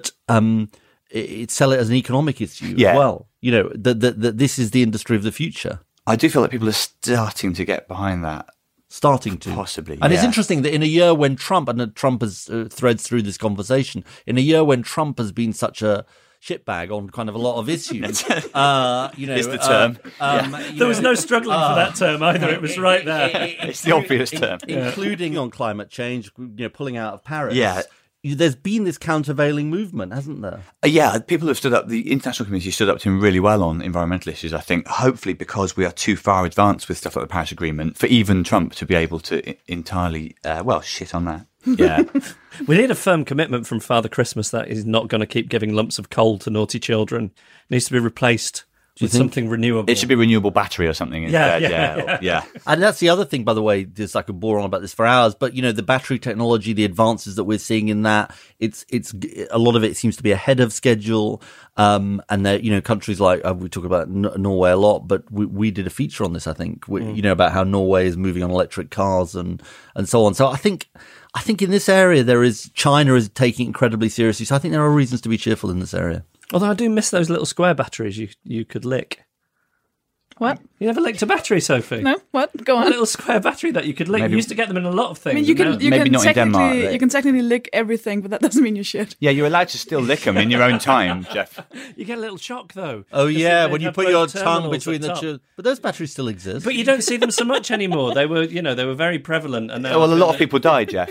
sell it as an economic issue as well. That this is the industry of the future. I do feel like people are starting to get behind that. Possibly. And it's interesting that in a year when Trump has threads through this conversation, in a year when Trump has been such a shitbag on kind of a lot of issues, is the term. There was no struggling for that term either. It was right there. It's the obvious term. Including on climate change, pulling out of Paris. Yeah. There's been this countervailing movement, hasn't there? People have stood up. The international community stood up to him really well on environmental issues, I think, hopefully because we are too far advanced with stuff like the Paris Agreement for even Trump to be able to entirely, shit on that. Yeah. We need a firm commitment from Father Christmas that he's not going to keep giving lumps of coal to naughty children. It needs to be replaced with something renewable. It should be renewable battery or something instead. Yeah. And that's the other thing, by the way, I could bore on about this for hours, but the battery technology, the advances that we're seeing in that, it's a lot of it seems to be ahead of schedule. And there, countries like, we talk about Norway a lot, but we did a feature on this, I think, about how Norway is moving on electric cars and so on. So I think in this area China is taking it incredibly seriously. So I think there are reasons to be cheerful in this area. Although I do miss those little square batteries you could lick. What? You never licked a battery, Sophie? No, what? Go on. A little square battery that you could lick. You used to get them in a lot of things. I mean, you can maybe not in Denmark. You can technically lick everything, but that doesn't mean you should. Yeah, you're allowed to still lick them in your own time, Jeff. You get a little shock, though. Oh, yeah, when you put your tongue between the two. But those batteries still exist. But you don't see them so much anymore. They were very prevalent. And a lot of people died, Jeff.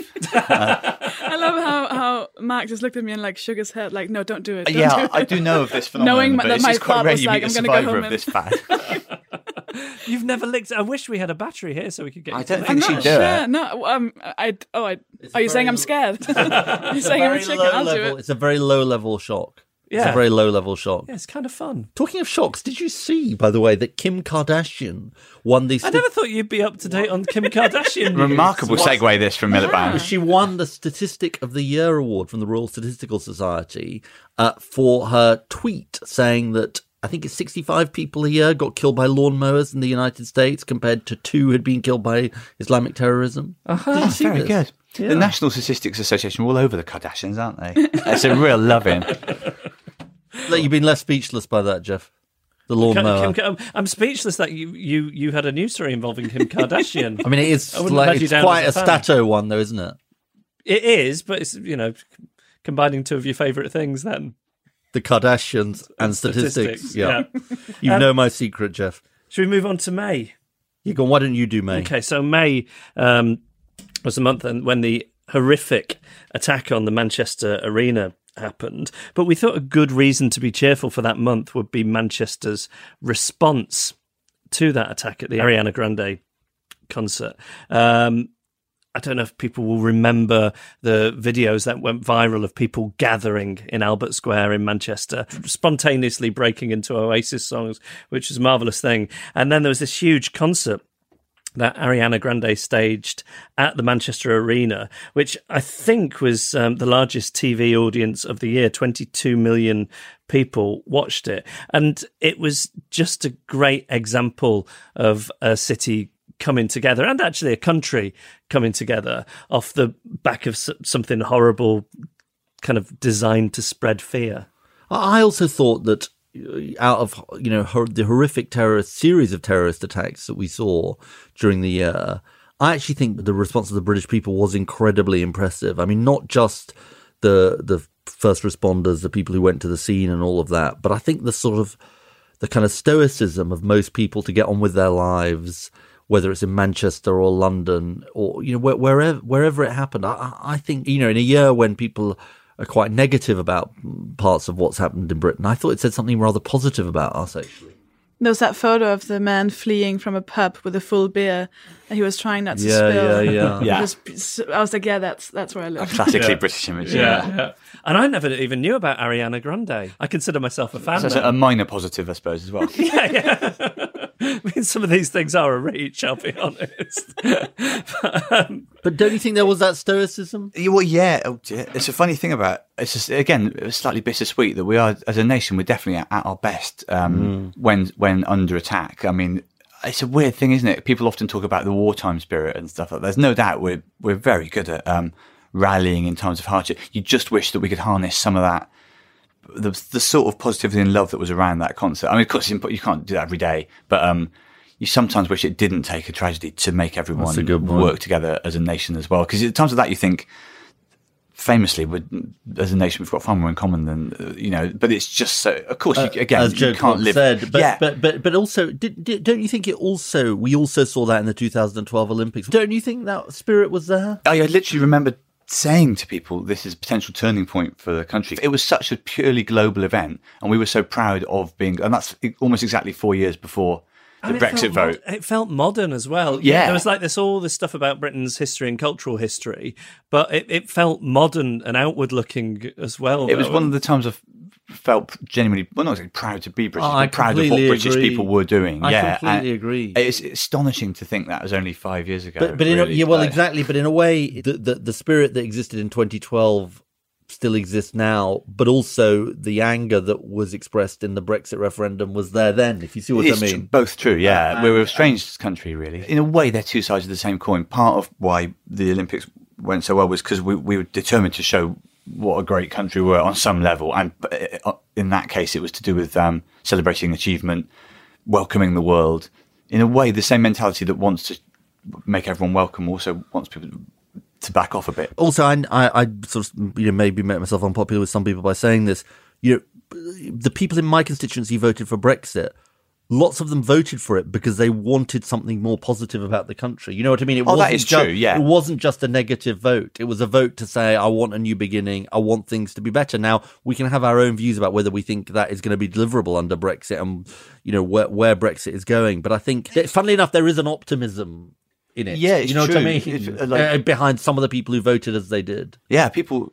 I love how Mark just looked at me and shook his head, no, don't do it. I do know of this phenomenon. Knowing that my thought was I'm going to go home of this fad. You've never licked. I wish we had a battery here so we could get. I don't think she'd do it. No, are you saying I'm scared? You're saying I'm a chicken? I'll do it. It's a very low level shock. Yeah. It's a very low level shock. Yeah, it's kind of fun. Talking of shocks, did you see, by the way, that Kim Kardashian won the... I never thought you'd be up to date on Kim Kardashian. Remarkable segue this from Miliband. She won the Statistic of the Year award from the Royal Statistical Society for her tweet saying that I think it's 65 people a year got killed by lawnmowers in the United States compared to 2 had been killed by Islamic terrorism. Did you see very this? Good. Yeah. The National Statistics Association are all over the Kardashians, aren't they? It's a real love-in. You've been left speechless by that, Jeff. The lawnmower. I'm speechless that you had a news story involving Kim Kardashian. I mean, it's quite a stato one, though, isn't it? It is, but it's combining two of your favourite things then. The Kardashians and statistics. Yeah. You know my secret, Jeff. Should we move on to May? Yeah, go on, why don't you do May? Okay, so May was the month when the horrific attack on the Manchester Arena happened. But we thought a good reason to be cheerful for that month would be Manchester's response to that attack at the Ariana Grande concert. I don't know if people will remember the videos that went viral of people gathering in Albert Square in Manchester, spontaneously breaking into Oasis songs, which is a marvellous thing. And then there was this huge concert that Ariana Grande staged at the Manchester Arena, which I think was the largest TV audience of the year. 22 million people watched it. And it was just a great example of a city coming together, and actually a country coming together off the back of something horrible kind of designed to spread fear. I also thought that, out of the horrific series of terrorist attacks that we saw during the year, I actually think the response of the British people was incredibly impressive. I mean, not just the first responders, the people who went to the scene and all of that, but I think the kind of stoicism of most people to get on with their lives, whether it's in Manchester or London or wherever it happened. I think in a year when people are quite negative about parts of what's happened in Britain, I thought it said something rather positive about us, actually. There was that photo of the man fleeing from a pub with a full beer, and he was trying not to spill. Yeah. I was like, that's where I live. Classically British image. Yeah. And I never even knew about Ariana Grande. I consider myself a fan. So a minor positive, I suppose, as well. Yeah. I mean, some of these things are a reach, I'll be honest. But don't you think there was that stoicism? Well, yeah. It's a funny thing about it's just, again, it's slightly bittersweet that we are, as a nation, we're definitely at our best when under attack. I mean, it's a weird thing, isn't it? People often talk about the wartime spirit and stuff like that. There's no doubt we're very good at rallying in times of hardship. You just wish that we could harness some of that, the sort of positivity and love that was around that concert. I mean, of course, you can't do that every day, but you sometimes wish it didn't take a tragedy to make everyone work together as a nation as well. Because at times of that, you think, famously, as a nation, we've got far more in common than, but it's just so, of course, you can't live. Said, but also, don't you think we also saw that in the 2012 Olympics? Don't you think that spirit was there? I literally remember saying to people, this is a potential turning point for the country. It was such a purely global event, and we were so proud of being, and that's almost exactly 4 years before the Brexit vote. It felt modern as well. Yeah. There was all this stuff about Britain's history and cultural history, but it felt modern and outward looking as well. It was one of the times I've felt genuinely, well, not exactly proud to be British, but proud of what British people were doing. I completely agree. It's astonishing to think that was only 5 years ago. But exactly. But in a way, the spirit that existed in 2012 still exists now, but also the anger that was expressed in the Brexit referendum was there then, if you see what I mean. Both true, yeah. We're a strange country, really. In a way, they're two sides of the same coin. Part of why the Olympics went so well was because we were determined to show what a great country we were on some level. And in that case, it was to do with celebrating achievement, welcoming the world. In a way, the same mentality that wants to make everyone welcome also wants people to back off a bit. Also, I sort of maybe make myself unpopular with some people by saying this. The people in my constituency voted for Brexit. Lots of them voted for it because they wanted something more positive about the country. You know what I mean? That is true, yeah. It wasn't just a negative vote. It was a vote to say, I want a new beginning. I want things to be better. Now, we can have our own views about whether we think that is going to be deliverable under Brexit and, where Brexit is going. But I think, funnily enough, there is an optimism in it. Yeah, it's you know true. What I mean? Behind some of the people who voted as they did. Yeah, people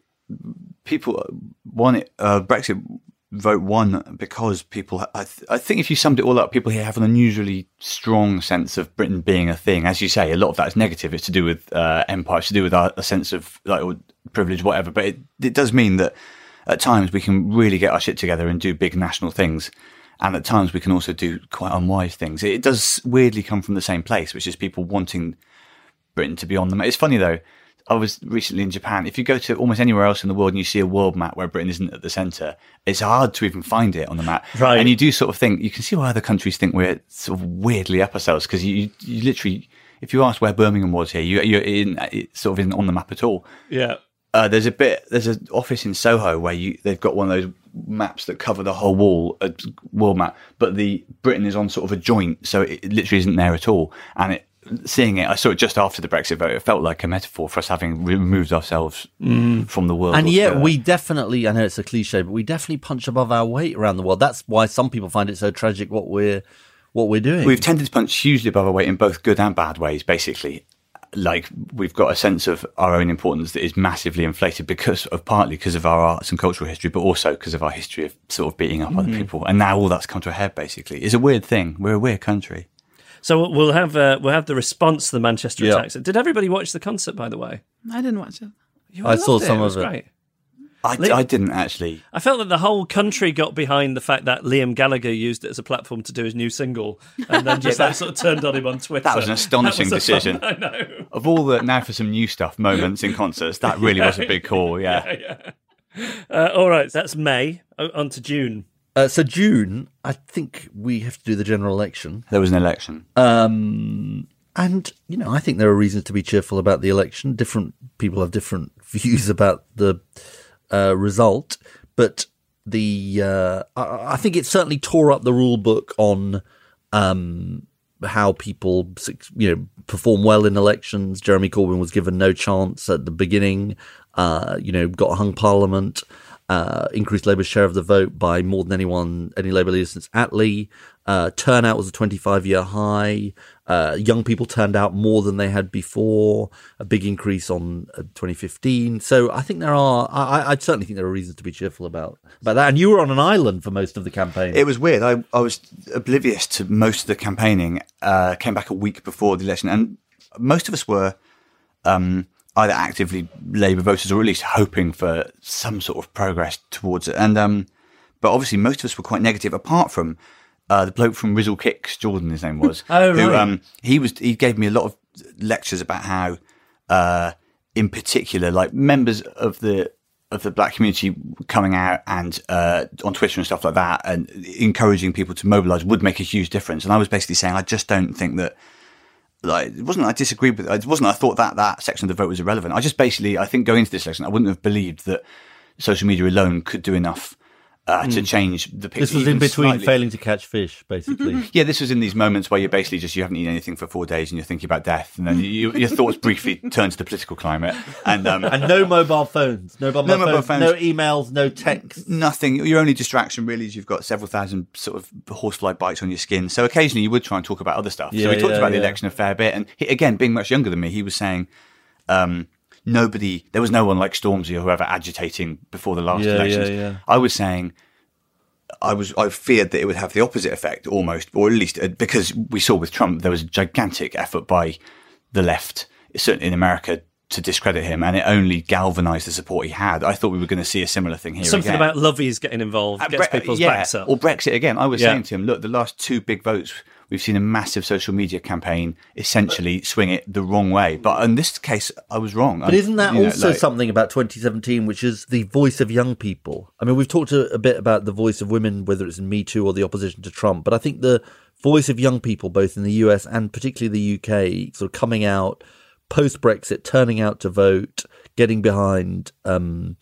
won it. Brexit vote won because people. I think if you summed it all up, people here have an unusually strong sense of Britain being a thing. As you say, a lot of that is negative. It's to do with empire. It's to do with a sense of privilege, whatever. But it does mean that at times we can really get our shit together and do big national things. And at times we can also do quite unwise things. It does weirdly come from the same place, which is people wanting Britain to be on the map. It's funny though, I was recently in Japan. If you go to almost anywhere else in the world and you see a world map where Britain isn't at the centre, it's hard to even find it on the map. Right. And you do sort of think, you can see why other countries think we're sort of weirdly up ourselves, because you literally, if you ask where Birmingham was here, you're in, it sort of isn't on the map at all. Yeah. There's an office in Soho where they've got one of those maps that cover the whole wall, a world map, but the Britain is on sort of a joint, so it literally isn't there at all. And seeing it, I saw it just after the Brexit vote. It felt like a metaphor for us having removed ourselves from the world. And yet we definitely, I know it's a cliche, but we definitely punch above our weight around the world. That's why some people find it so tragic what we're doing. We've tended to punch hugely above our weight in both good and bad ways, basically. Like, we've got a sense of our own importance that is massively inflated partly because of our arts and cultural history, but also because of our history of sort of beating up other people. And now all that's come to a head, basically. It's a weird thing. We're a weird country. So we'll have the response to the Manchester attacks. Did everybody watch the concert, by the way? I didn't watch it. I saw some of it. Great. I didn't actually. I felt that the whole country got behind the fact that Liam Gallagher used it as a platform to do his new single, and then just sort of turned on him on Twitter. That was an astonishing decision. I know. Of all the now for some new stuff moments in concerts, that really was a big call. Yeah. All right, that's May. On to June. So June, I think we have to do the general election. There was an election. And, I think there are reasons to be cheerful about the election. Different people have different views about the result. But I think it certainly tore up the rule book on how people, perform well in elections. Jeremy Corbyn was given no chance at the beginning, got hung parliament, increased Labour's share of the vote by more than any Labour leader since Attlee. Turnout was a 25-year high. Young people turned out more than they had before, a big increase on 2015. So I think I certainly think there are reasons to be cheerful about that. And you were on an island for most of the campaign. It was weird. I was oblivious to most of the campaigning, came back a week before the election. And most of us were either actively Labour voters or at least hoping for some sort of progress towards it. And but obviously most of us were quite negative, apart from the bloke from Rizzle Kicks, Jordan, his name was. Oh, right. He gave me a lot of lectures about how, in particular, like members of the black community coming out and on Twitter and stuff like that, and encouraging people to mobilise would make a huge difference. And I was basically saying, I just don't think that. Like, it wasn't I disagreed with it. It wasn't I thought that section of the vote was irrelevant. I think going into this election, I wouldn't have believed that social media alone could do enough to change the picture. This was in between failing to catch fish, basically. Yeah, this was in these moments where you're basically you haven't eaten anything for 4 days and you're thinking about death, and then your thoughts briefly turn to the political climate. And and no mobile phones. No mobile phones. No emails, no texts. Nothing. Your only distraction really is you've got several thousand sort of horsefly bites on your skin. So occasionally you would try and talk about other stuff. So we talked about the election a fair bit. And he, again, being much younger than me, he was saying there was no one like Stormzy or whoever agitating before the last elections. I was saying I feared that it would have the opposite effect almost, or at least because we saw with Trump, there was a gigantic effort by the left, certainly in America, to discredit him, and it only galvanised the support he had. I thought we were going to see a similar thing here. Something again. About Lovey's getting involved, gets people's backs up. Or Brexit again. I was saying to him, look, the last two big votes, we've seen a massive social media campaign essentially swing it the wrong way. But in this case, I was wrong. But isn't that also something about 2017, which is the voice of young people? I mean, we've talked a bit about the voice of women, whether it's in Me Too or the opposition to Trump, but I think the voice of young people, both in the US and particularly the UK, sort of coming out post-Brexit, turning out to vote, getting behind, a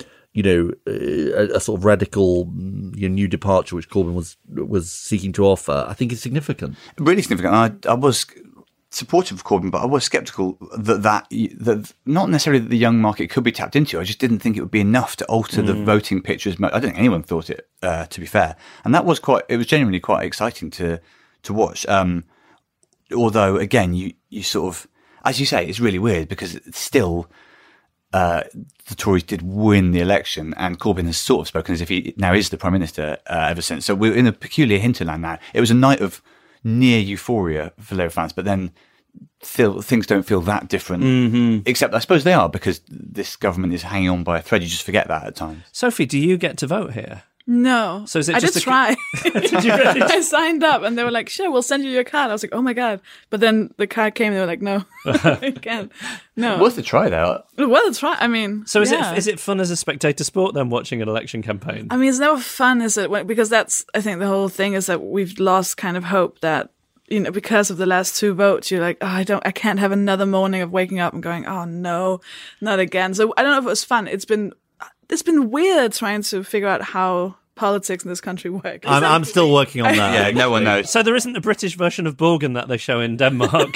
sort of radical new departure, which Corbyn was seeking to offer, I think is significant. Really significant. I was supportive of Corbyn, but I was sceptical that not necessarily that the young market could be tapped into. I just didn't think it would be enough to alter the voting picture as much. I don't think anyone thought it, to be fair. And that was it was genuinely quite exciting to watch. Although, again, you sort of, as you say, it's really weird because still the Tories did win the election, and Corbyn has sort of spoken as if he now is the Prime Minister ever since. So we're in a peculiar hinterland now. It was a night of near euphoria for Labour fans, but then still things don't feel that different. Mm-hmm. Except I suppose they are, because this government is hanging on by a thread. You just forget that at times. Sophie, do you get to vote here? No. So is it I just did try. Did you really? I signed up and they were like, sure, we'll send you your card. I was like, oh my God. But then the card came and they were like, no, you can't. No. Worth a try though. Well, it's right. I mean, so is it fun as a spectator sport then, watching an election campaign? I mean, it's never fun, is it? Because that's, I think the whole thing is that we've lost kind of hope that, because of the last two votes, you're like, oh, I can't have another morning of waking up and going, oh no, not again. So I don't know if it was fun. It's been weird trying to figure out how politics in this country work. I'm still working on that. Yeah, no one knows. So there isn't a British version of Borgen that they show in Denmark.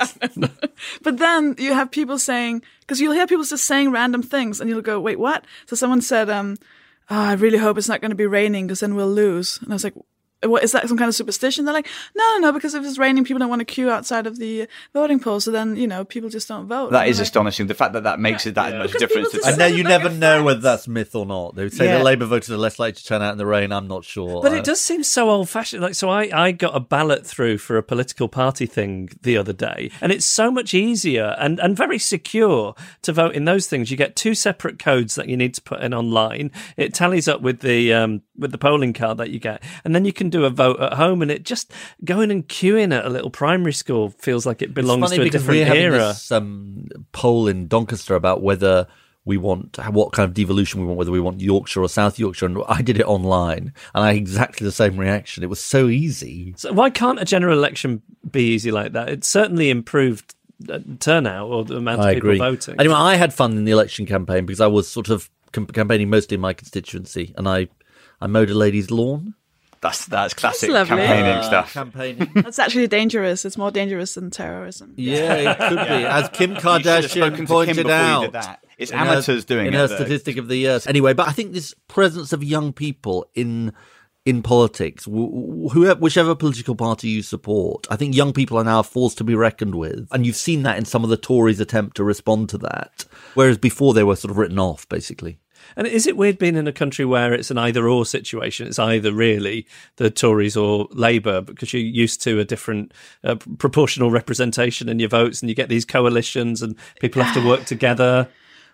But then you have people saying, because you'll hear people just saying random things and you'll go, wait, what? So someone said, I really hope it's not going to be raining because then we'll lose. And I was like, what, is that some kind of superstition? They're like, no, because if it's raining, people don't want to queue outside of the voting polls. So then, people just don't vote. That is astonishing. The fact that makes it that much difference. I know you never know whether that's myth or not. They would say that Labour voters are less likely to turn out in the rain. I'm not sure. But it does seem so old-fashioned. Like, so I got a ballot through for a political party thing the other day, and it's so much easier and very secure to vote in those things. You get two separate codes that you need to put in online. It tallies up with the polling card that you get, and then you can do a vote at home. And it just going and queuing at a little primary school feels like it belongs to a different era. This poll in Doncaster about whether we want, what kind of devolution we want, whether we want Yorkshire or South Yorkshire. And I did it online, and I had exactly the same reaction. It was so easy. So why can't a general election be easy like that? It certainly improved turnout or the amount of people voting. Anyway, I had fun in the election campaign because I was sort of campaigning mostly in my constituency, and I mowed a lady's lawn. That's classic lovely. campaigning stuff. That's actually dangerous. It's more dangerous than terrorism. Yeah, it could be. As Kim Kardashian pointed out. It's amateurs doing it. In her statistic of the year. Anyway, but I think this presence of young people in politics, whichever political party you support, I think young people are now a force to be reckoned with. And you've seen that in some of the Tories' attempt to respond to that. Whereas before they were sort of written off, basically. And is it weird being in a country where it's an either-or situation? It's either really the Tories or Labour, because you're used to a different proportional representation in your votes, and you get these coalitions and people have to work together.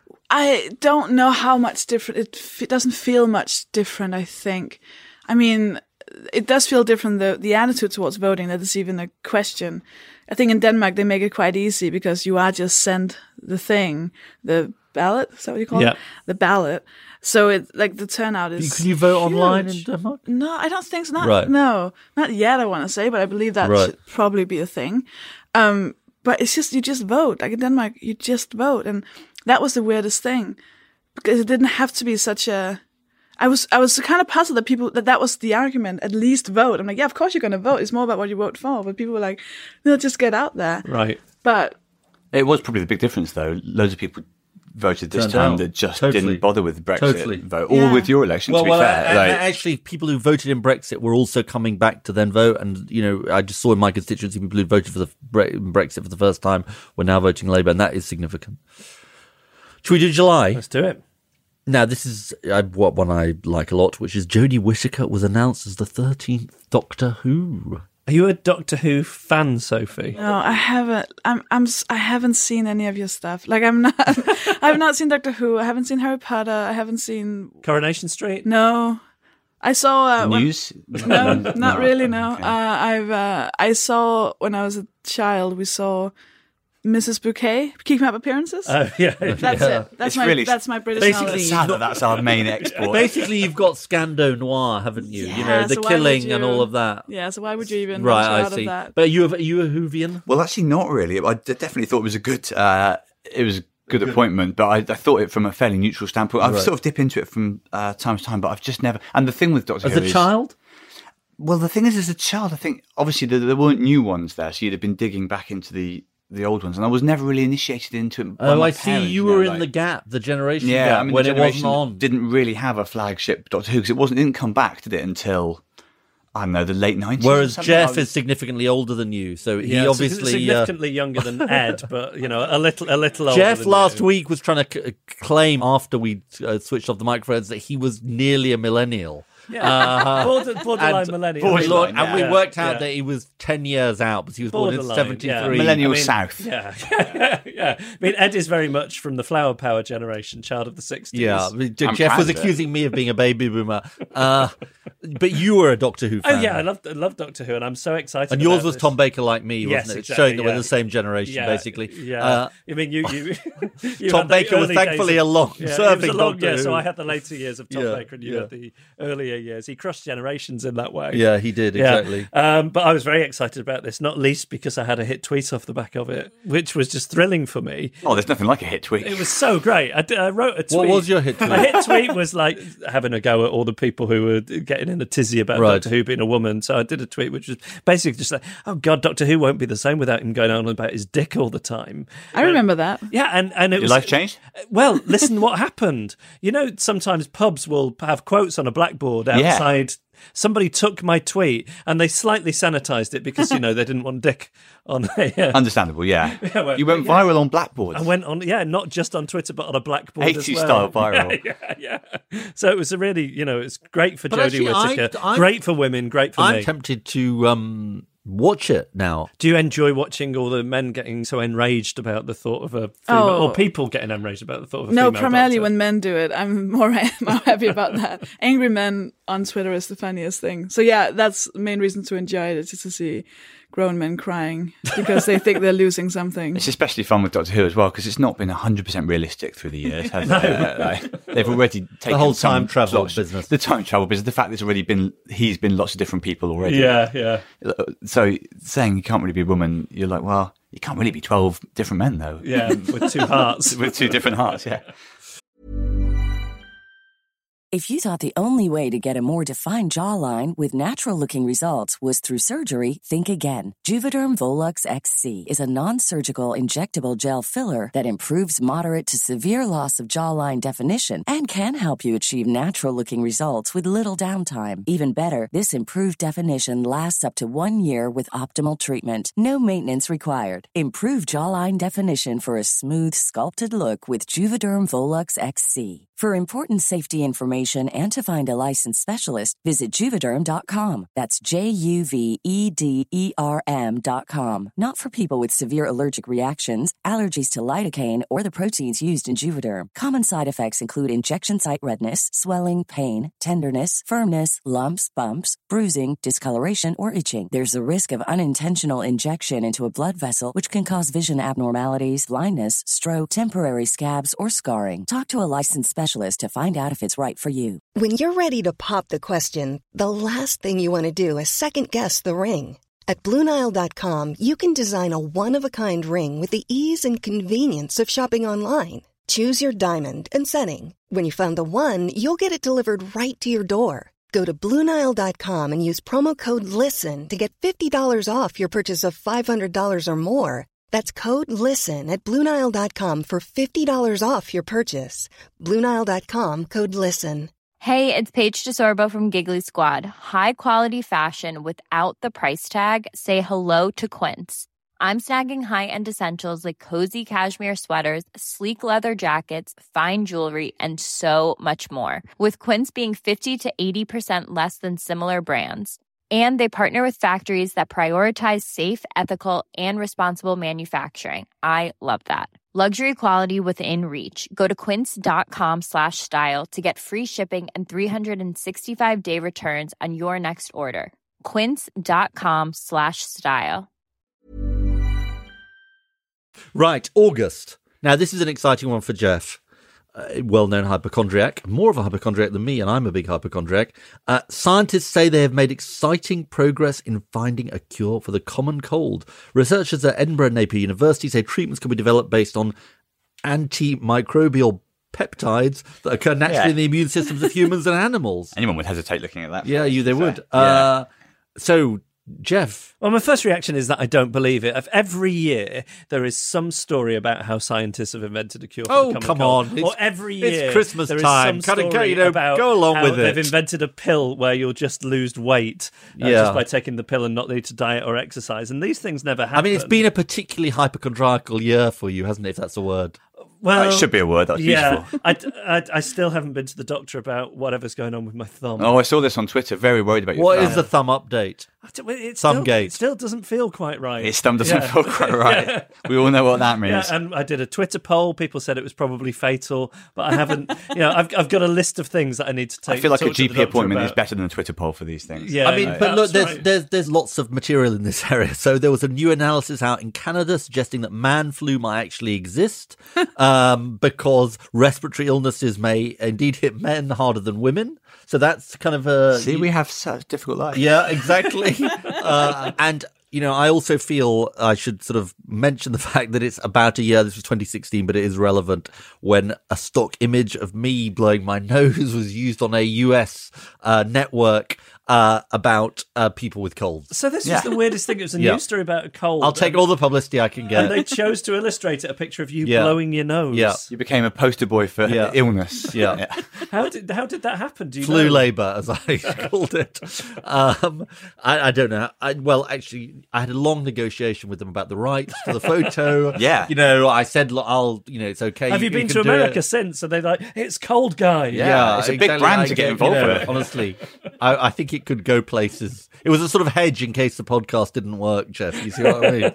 I don't know how much different. It doesn't feel much different, I think. I mean, it does feel different, the attitude towards voting, that is even a question. I think in Denmark they make it quite easy because you are just sent the ballot, is that what you call it? The ballot. So it the turnout is Can you vote huge. online in Denmark? No, I don't think so. Right. No, not yet, I want to say, but I believe that should probably be a thing. But it's just, you just vote. Like in Denmark, you just vote. And that was the weirdest thing, because it didn't have to be such a... I was kind of puzzled that was the argument, at least vote. I'm like, yeah, of course you're going to vote. It's more about what you vote for. But people were like, no, just get out there. Right. But... It was probably the big difference, though. Loads of people voted this time that just didn't bother with the Brexit vote, or with your election, to be fair. Actually, people who voted in Brexit were also coming back to then vote. And, I just saw in my constituency people who voted for the Brexit for the first time were now voting Labour, and that is significant. Should we do July? Let's do it. Now, this is one I like a lot, which is Jodie Whittaker was announced as the 13th Doctor Who. Are you a Doctor Who fan, Sophie? No, I haven't. I haven't seen any of your stuff. Like I've not seen Doctor Who. I haven't seen Harry Potter. I haven't seen Coronation Street. No, I saw news. No, not really. No, okay. I saw when I was a child. We saw Mrs. Bouquet, Keeping Up Appearances. Oh yeah, that's it. That's my British basically knowledge. Sad that's our main export. Basically, you've got Scando Noir, haven't you? Yeah, the so killing and all of that. Yeah, so why would you even right? venture I out see. of that? But are you a Whovian? Well, actually, not really. I definitely thought it was a good. It was a good appointment, but I thought it from a fairly neutral standpoint. I've sort of dipped into it from time to time, but I've just never. And the thing with Doctor Who as a child. Well, the thing is, as a child, I think obviously there weren't new ones there, so you'd have been digging back into the old ones, and I was never really initiated into it. Oh, I see. You were in the gap, the generation gap, I mean, when the it wasn't generation on. Didn't really have a flagship Doctor Who because it didn't come back, did it, until I don't know, the late 90s. Whereas Jeff is significantly older than you, so he obviously significantly younger than Ed, but a little older. Jeff than last you. week was trying to claim after we switched off the microphones that he was nearly a millennial. Yeah, borderline millennial. And we worked out that he was 10 years out, but he was born in 73. Yeah. Millennial South. Yeah. I mean, Ed is very much from the Flower Power generation, child of the 60s. Yeah, Jeff was accusing me of being a baby boomer. But you were a Doctor Who fan. Oh, yeah, I love Doctor Who, and I'm so excited. And yours was this. Tom Baker like me, wasn't Yes, it? exactly, Showing that we're the same generation, basically. Yeah. I mean, you Tom Baker was thankfully a long-serving Doctor Who. So I had the later years of Tom Baker, and you had the earlier years. He crushed generations in that way. Yeah, he did, exactly. But I was very excited about this, not least because I had a hit tweet off the back of it, which was just thrilling for me. Oh, there's nothing like a hit tweet. It was so great. I wrote a tweet. What was your hit tweet? My hit tweet was like having a go at all the people who were getting in a tizzy about Doctor Who being a woman. So I did a tweet which was basically just like, oh God, Doctor Who won't be the same without him going on about his dick all the time. I remember that. Yeah, and it was... Your life changed? Well, listen what happened. You know, sometimes pubs will have quotes on a blackboard outside... Yeah. Somebody took my tweet and they slightly sanitized it because, they didn't want dick on it. Understandable, yeah. You went viral on blackboards. I went on, not just on Twitter, but on a blackboard 80s as well. style viral. Yeah. So it was a really, it's great for Jodie Whittaker, great for women, great for me. I'm tempted to watch it now. Do you enjoy watching all the men getting so enraged about the thought of a female, or people getting enraged about the thought of a female? No, primarily Doctor? when men do it. I'm more happy about that. Angry men on Twitter is the funniest thing. So yeah, that's the main reason to enjoy it, just to see grown men crying because they think they're losing something. It's especially fun with Doctor Who as well, because it's not been 100% realistic through the years, has it? Like, they've already taken the whole some time travel plots- business. The time travel business. The fact that he's been lots of different people already. Yeah. So saying you can't really be a woman, you're like, well, you can't really be 12 different men though. Yeah, with two hearts. With two different hearts, yeah. If you thought the only way to get a more defined jawline with natural-looking results was through surgery, think again. Juvederm Volux XC is a non-surgical injectable gel filler that improves moderate to severe loss of jawline definition and can help you achieve natural-looking results with little downtime. Even better, this improved definition lasts up to 1 year with optimal treatment. No maintenance required. Improve jawline definition for a smooth, sculpted look with Juvederm Volux XC. For important safety information and to find a licensed specialist, visit Juvederm.com. That's JUVEDERM.com. Not for people with severe allergic reactions, allergies to lidocaine, or the proteins used in Juvederm. Common side effects include injection site redness, swelling, pain, tenderness, firmness, lumps, bumps, bruising, discoloration, or itching. There's a risk of unintentional injection into a blood vessel, which can cause vision abnormalities, blindness, stroke, temporary scabs, or scarring. Talk to a licensed specialist to find out if it's right for you. When you're ready to pop the question, the last thing you want to do is second-guess the ring. At BlueNile.com, you can design a one-of-a-kind ring with the ease and convenience of shopping online. Choose your diamond and setting. When you find the one, you'll get it delivered right to your door. Go to BlueNile.com and use promo code LISTEN to get $50 off your purchase of $500 or more. That's code LISTEN at BlueNile.com for $50 off your purchase. BlueNile.com, code LISTEN. Hey, it's Paige DeSorbo from Giggly Squad. High quality fashion without the price tag. Say hello to Quince. I'm snagging high-end essentials like cozy cashmere sweaters, sleek leather jackets, fine jewelry, and so much more. With Quince being 50 to 80% less than similar brands. And they partner with factories that prioritize safe, ethical, and responsible manufacturing. I love that. Luxury quality within reach. Go to quince.com/style to get free shipping and 365-day returns on your next order. Quince.com/style. Right, August. Now, this is an exciting one for Jeff. Well-known hypochondriac, more of a hypochondriac than me, and I'm a big hypochondriac. Scientists say they have made exciting progress in finding a cure for the common cold. Researchers at Edinburgh and Napier University say treatments can be developed based on antimicrobial peptides that occur naturally in the immune systems of humans and animals. Anyone would hesitate looking at that. Yeah, they would. Yeah. So, Jeff. Well, my first reaction is that I don't believe it. Every year, there is some story about how scientists have invented a cure for the common cold. Or every year, it's Christmas there is time. some story about go along how with it. They've invented a pill where you'll just lose weight just by taking the pill and not need to diet or exercise. And these things never happen. I mean, it's been a particularly hypochondriacal year for you, hasn't it, if that's a word? Well, it should be a word. That's beautiful. I still haven't been to the doctor about whatever's going on with my thumb. Oh, I saw this on Twitter. Very worried about your What thumb. is the thumb update? It Thumbgate. still doesn't feel quite right. His thumb doesn't feel quite right. Yeah. We all know what that means. Yeah, and I did a Twitter poll. People said it was probably fatal, but I haven't. I've got a list of things that I need to take. I feel like a GP GP appointment is better than a Twitter poll for these things. Yeah, I mean, but look, there's lots of material in this area. So there was a new analysis out in Canada suggesting that man flu might actually exist because respiratory illnesses may indeed hit men harder than women. So that's kind of a... See, we have such difficult lives. Yeah, exactly. And, I also feel I should sort of mention the fact that it's about a year, this was 2016, but it is relevant, when a stock image of me blowing my nose was used on a US network about people with colds. So this is the weirdest thing. It was a news story about a cold. I'll take all the publicity I can get. And they chose to illustrate it, a picture of you blowing your nose. Yeah. You became a poster boy for illness. Yeah. How did that happen? Do you Flu know? labour, as I called it. I don't know. Actually, I had a long negotiation with them about the rights to the photo. Yeah. I said, I'll, it's okay. Have you been to America since? So they're like, it's Cold Guy. Yeah, it's a big brand to get involved with. Honestly, I think it could go places. It was a sort of hedge in case the podcast didn't work, Jeff. You see what I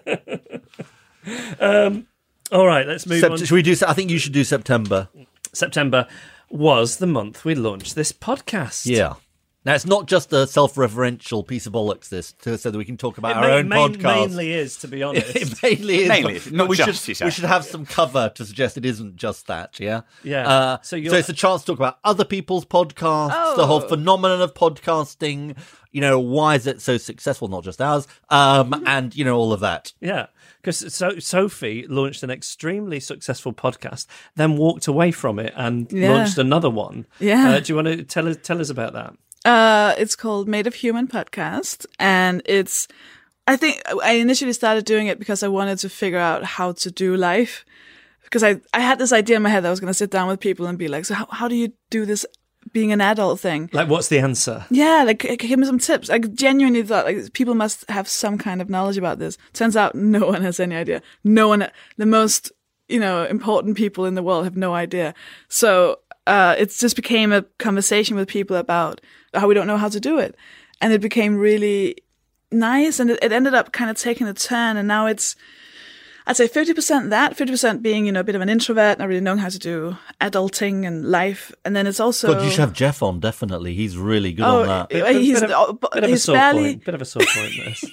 mean? All right, let's move on. Should we do? I think you should do September. September was the month we launched this podcast. Yeah. Now, it's not just a self-referential piece of bollocks, this, so that we can talk about our own podcast. Mainly is, to be honest. It mainly is. Mainly, not we just, should, we should have some cover to suggest it isn't just that, yeah? Yeah. So it's a chance to talk about other people's podcasts, the whole phenomenon of podcasting, why is it so successful, not just ours, and, all of that. Yeah. Because Sophie launched an extremely successful podcast, then walked away from it and launched another one. Yeah. Do you want to tell us about that? It's called Made of Human Podcast, and I think I initially started doing it because I wanted to figure out how to do life, because I had this idea in my head that I was going to sit down with people and be like, so how do you do this being an adult thing? Like, what's the answer? Yeah, like, give me some tips. I genuinely thought, like, people must have some kind of knowledge about this. Turns out no one has any idea. No one, the most, important people in the world have no idea. So it just became a conversation with people about how we don't know how to do it. And it became really nice, and it ended up kind of taking a turn, and now it's, I'd say 50% that, 50% being, a bit of an introvert, not really knowing how to do adulting and life. And then it's also... God, you should have Jeff on, definitely. He's really good on that. He's barely... Bit of a sore point, this.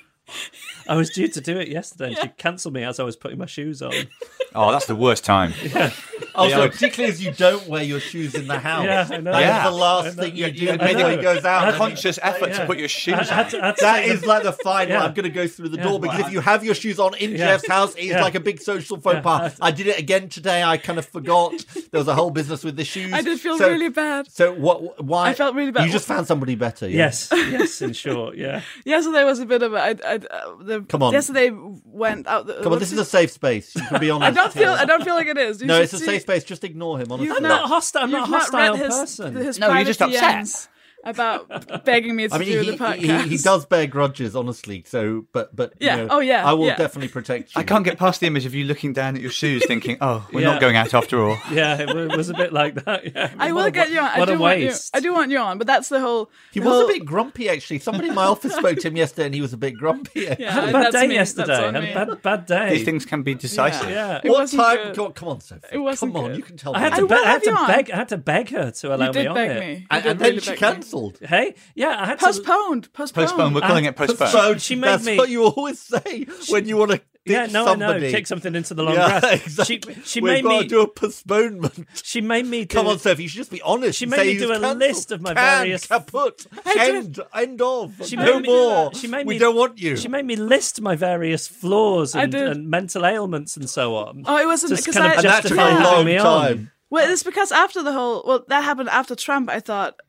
I was due to do it yesterday, and she cancelled me as I was putting my shoes on. Oh, that's the worst time. Yeah. Also, particularly as you don't wear your shoes in the house. Yeah, I know. That is the last thing you do when he goes out. A conscious effort to put your shoes on. That is like the fine line. I'm going to go through the door, because if you have your shoes on in Jeff's house, it's like a big social faux pas. I did it again today. I kind of forgot. There was a whole business with the shoes. I did feel really bad. So why? I felt really bad. You just found somebody better. Yeah? Yes, in short, yeah. Yesterday was a bit of Come on. Yesterday went out. Come on, this is a safe space. You can be honest. I don't feel like it is. No, it's a safe space. Just ignore him. Honestly, I'm not hostile. I'm not a hostile person. No, you're just upset about begging me to do the podcast. He does bear grudges, honestly. So, but yeah, I will definitely protect you. I can't get past the image of you looking down at your shoes, thinking, "Oh, we're not going out after all." Yeah, it was a bit like that. Yeah. I will get you on. What a waste! I do want you on, but that's the whole. He was a bit grumpy, actually. Somebody in my office spoke to him yesterday, and he was a bit grumpy. I had a bad day yesterday. I had a bad day. These things can be decisive. Yeah. What time? Come on, Sophie. It wasn't Come on, good. you can tell me. I had to beg her to allow me on it. And then she cancelled. Hey, yeah, I had postponed. We're calling it postponed. She made That's me. what you always say when you want to. I know. Kick something into the long grass. Exactly. She We've made got me to do a postponement. She made me. Come on, Sophie. You should just be honest. She made me do a list of my various. Kaput. End of. She no made more. She made we me, don't want you. She made me list my various flaws and mental ailments and so on. Oh, it wasn't just because kind of that took a long time. Well, it's because after that happened after Trump. I thought.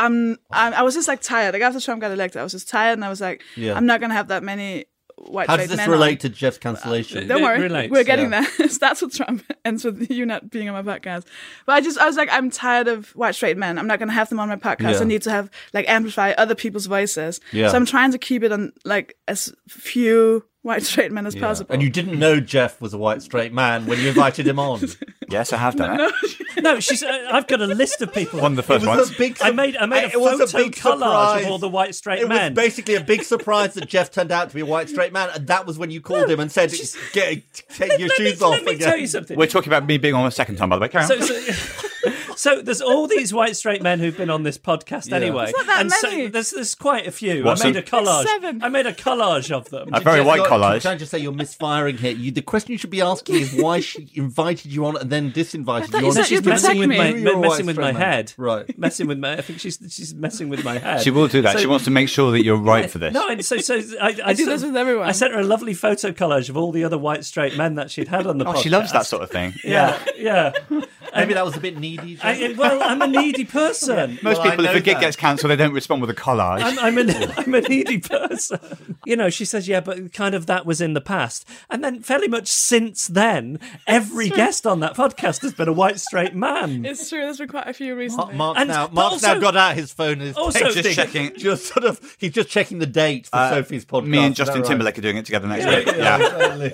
I was just like tired. Like after Trump got elected, I was just tired, and I was like, I'm not gonna have that many white. How does this relate to Jeff's cancellation? Don't worry, we're getting there. It starts with Trump, ends with you not being on my podcast. But I was like, I'm tired of white straight men. I'm not gonna have them on my podcast. I need to have amplify other people's voices. Yeah. So I'm trying to keep it on as few white straight men as possible. And you didn't know Jeff was a white straight man when you invited him on. Yes, I have done it. No, she's. I've got a list of people. One of the first ones. I made a photo collage of all the white straight men. It was basically a big surprise that Jeff turned out to be a white straight man, and that was when you called him and said, "Take your shoes off again." Let me tell you something. We're talking about me being on a second time, by the way. Carry on. So there's all these white straight men who've been on this podcast anyway. It's not that many. So there's quite a few. What's I made a collage. 7. I made a collage of them. A very white collage. Can I just say you're misfiring here? The question you should be asking is why she invited you on and then disinvited you on. said She's you'd messing with protect my me. messing with my head. Right. Messing with my. I think she's messing with my head. She will do that. So, she wants to make sure that you're right for this. No, so I do this with everyone. I sent her a lovely photo collage of all the other white straight men that she'd had on the podcast. She loves that sort of thing. Yeah. Maybe that was a bit needy. Well, I'm a needy person. Most people, if a gig gets cancelled, they don't respond with a collage. I'm a needy person. She says, yeah, but kind of that was in the past. And then fairly much since then, every guest on that podcast has been a white straight man. It's true. There's been quite a few recently. Mark's now got out his phone and is texting. Just checking. He's just checking the date for Sophie's podcast. Me and Justin Timberlake are doing it together next week. Yeah. And